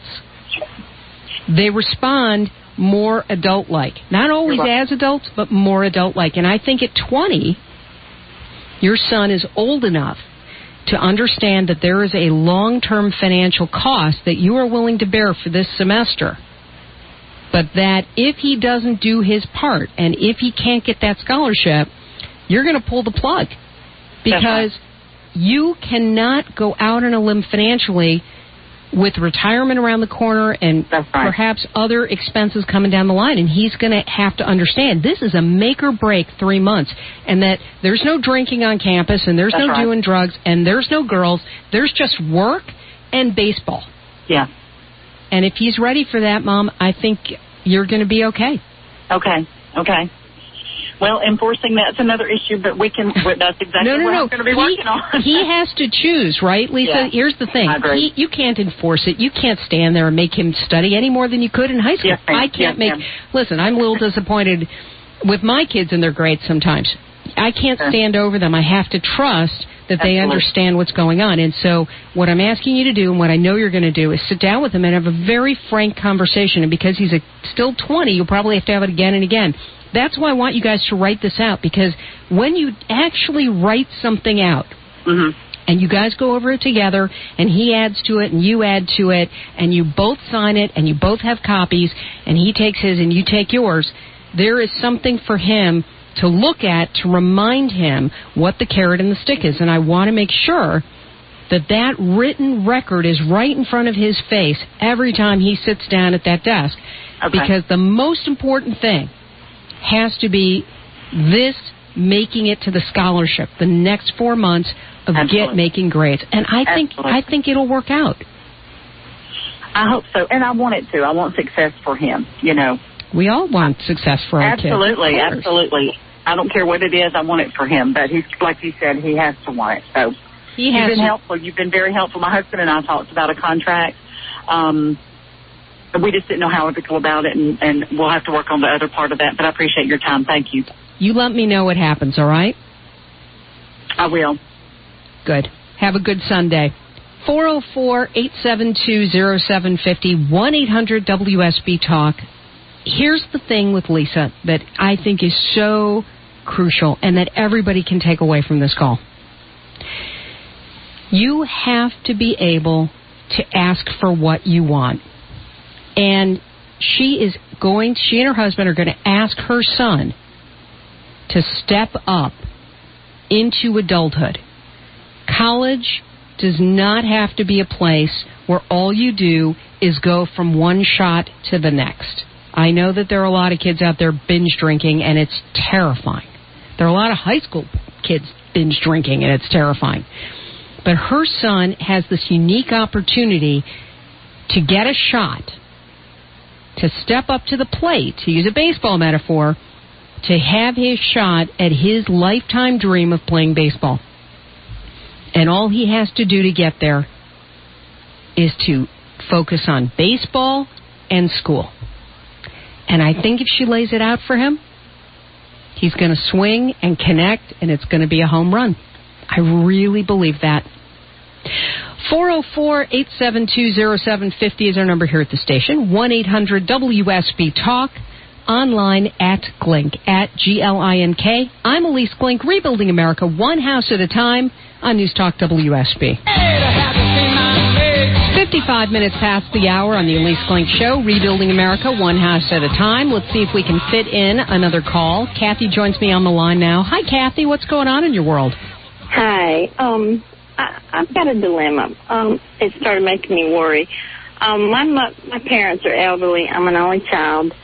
S2: they respond more adult-like. Not always as adults, but more adult-like. And I think at 20, your son is old enough to understand that there is a long-term financial cost that you are willing to bear for this semester. But that if he doesn't do his part, and if he can't get that scholarship, you're going to pull the plug. Because you cannot go out on a limb financially with retirement around the corner and perhaps other expenses coming down the line. And he's going to have to understand this is a make or break 3 months. And that there's no drinking on campus, and there's no doing drugs, and there's no girls. There's just work and baseball.
S10: Yeah.
S2: And if he's ready for that, Mom, I think you're going to be okay.
S10: Okay. Well, enforcing that's another issue, but that's exactly what I'm going to be working on.
S2: He has to choose, right, Lisa?
S10: Yeah.
S2: Here's the thing.
S10: I agree.
S2: You can't enforce it. You can't stand there and make him study any more than you could in high school.
S10: Yes,
S2: I can't Listen, I'm a little disappointed with my kids and their grades sometimes. I can't stand over them. I have to trust that they understand what's going on. And so what I'm asking you to do, and what I know you're going to do, is sit down with him and have a very frank conversation. And because he's still 20, you'll probably have to have it again and again. That's why I want you guys to write this out, because when you actually write something out, and you guys go over it together, and he adds to it, and you add to it, and you both sign it, and you both have copies, and he takes his and you take yours, there is something for him to look at to remind him what the carrot and the stick is. And I want to make sure that written record is right in front of his face every time he sits down at that desk. Because the most important thing has to be this making it to the scholarship, the next 4 months of making grades. And I think it'll work out.
S10: I hope so, and I want it to. I want success for him, you know.
S2: We all want success for our kids.
S10: Absolutely. I don't care what it is. I want it for him. But he's, like you said, he has to want it. So you've been helpful. You've been very helpful. My husband and I talked about a contract. We just didn't know how to go about it, and we'll have to work on the other part of that. But I appreciate your time. Thank you.
S2: You let me know what happens, all right?
S10: I will.
S2: Good. Have a good Sunday. 404-872-0750, 1-800-WSB-TALK. Here's the thing with Lisa that I think is so crucial and that everybody can take away from this call. You have to be able to ask for what you want. And she and her husband are going to ask her son to step up into adulthood. College does not have to be a place where all you do is go from one shot to the next. I know that there are a lot of kids out there binge drinking, and it's terrifying. There are a lot of high school kids binge drinking, and it's terrifying. But her son has this unique opportunity to get a shot, to step up to the plate, to use a baseball metaphor, to have his shot at his lifetime dream of playing baseball. And all he has to do to get there is to focus on baseball and school. And I think if she lays it out for him, he's going to swing and connect, and it's going to be a home run. I really believe that. 404-872-0750 is our number here at the station. 1-800-WSB-TALK. Online at Glink, at Glink. I'm Elise Glink, rebuilding America one house at a time on News Talk WSB. 55 minutes past the hour on the Elise Glink Show, rebuilding America one house at a time. Let's see if we can fit in another call. Kathy joins me on the line now. Hi, Kathy. What's going on in your world?
S11: Hi. I've got a dilemma. It started making me worry. My parents are elderly. I'm an only child.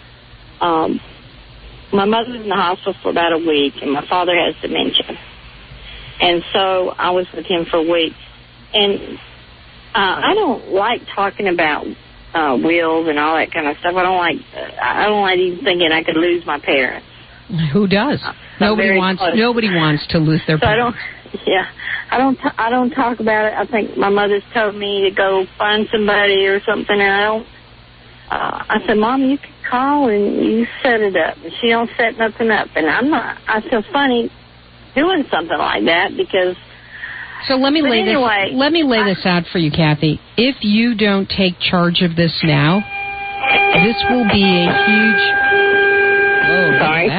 S11: My mother was in the hospital for about a week, and my father has dementia. And so I was with him for weeks. And I don't like talking about wills and all that kind of stuff. I don't like even thinking I could lose my parents.
S2: Who does? Nobody wants to lose their parents.
S11: I don't talk about it. I think my mother's told me to go find somebody or something, and I said, Mom, you can call and you set it up. And she don't set nothing up. And I feel funny doing something like that because...
S2: So let me lay this out for you, Kathy. If you don't take charge of this now, this will be a huge... Whoa,
S11: sorry.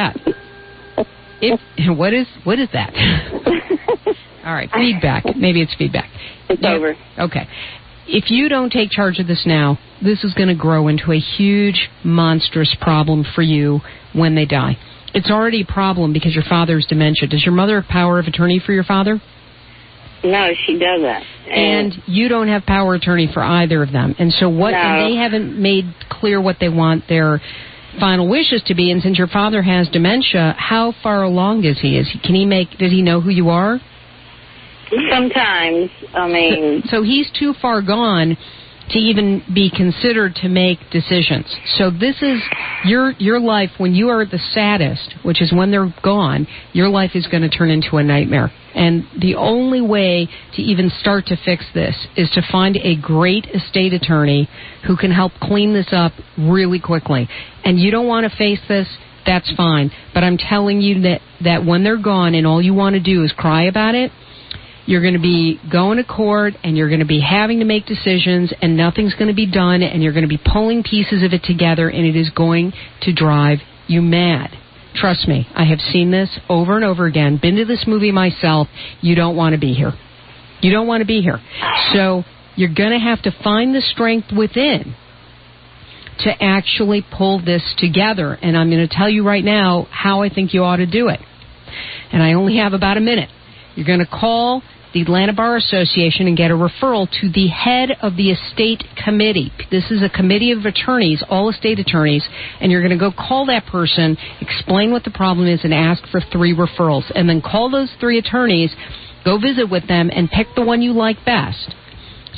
S2: What is that? All right, feedback. Maybe it's feedback.
S11: It's over.
S2: Okay. If you don't take charge of this now, this is going to grow into a huge, monstrous problem for you when they die. It's already a problem because your father's dementia. Does your mother have power of attorney for your father?
S11: No, she doesn't.
S2: And you don't have power of attorney for either of them. And so and they haven't made clear what they want their final wishes to be. And since your father has dementia, how far along is he? Does he know who you are?
S11: Sometimes, I mean...
S2: So he's too far gone to even be considered to make decisions. So this is your life when you are the saddest, which is when they're gone, your life is going to turn into a nightmare. And the only way to even start to fix this is to find a great estate attorney who can help clean this up really quickly. And you don't want to face this, that's fine. But I'm telling you that when they're gone and all you want to do is cry about it, you're going to be going to court, and you're going to be having to make decisions, and nothing's going to be done, and you're going to be pulling pieces of it together, and it is going to drive you mad. Trust me, I have seen this over and over again, been to this movie myself. You don't want to be here. You don't want to be here. So you're going to have to find the strength within to actually pull this together, and I'm going to tell you right now how I think you ought to do it. And I only have about a minute. You're going to call the Atlanta Bar Association and get a referral to the head of the estate committee. This is a committee of attorneys, all estate attorneys, and you're going to go call that person, explain what the problem is, and ask for 3 referrals. And then call those 3 attorneys, go visit with them, and pick the one you like best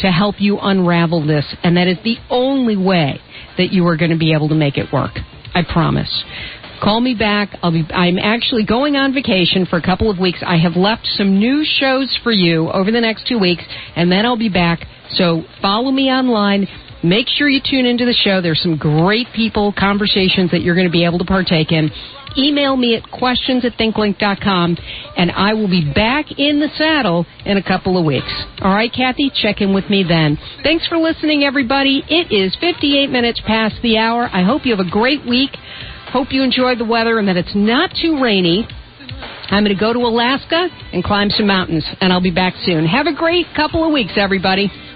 S2: to help you unravel this, and that is the only way that you are going to be able to make it work. I promise. Call me back. I'm actually going on vacation for a couple of weeks. I have left some new shows for you over the next 2 weeks, and then I'll be back. So follow me online. Make sure you tune into the show. There's some great people, conversations that you're going to be able to partake in. Email me at questions@thinklink.com, and I will be back in the saddle in a couple of weeks. All right, Kathy? Check in with me then. Thanks for listening, everybody. It is 58 minutes past the hour. I hope you have a great week. Hope you enjoy the weather and that it's not too rainy. I'm going to go to Alaska and climb some mountains, and I'll be back soon. Have a great couple of weeks, everybody.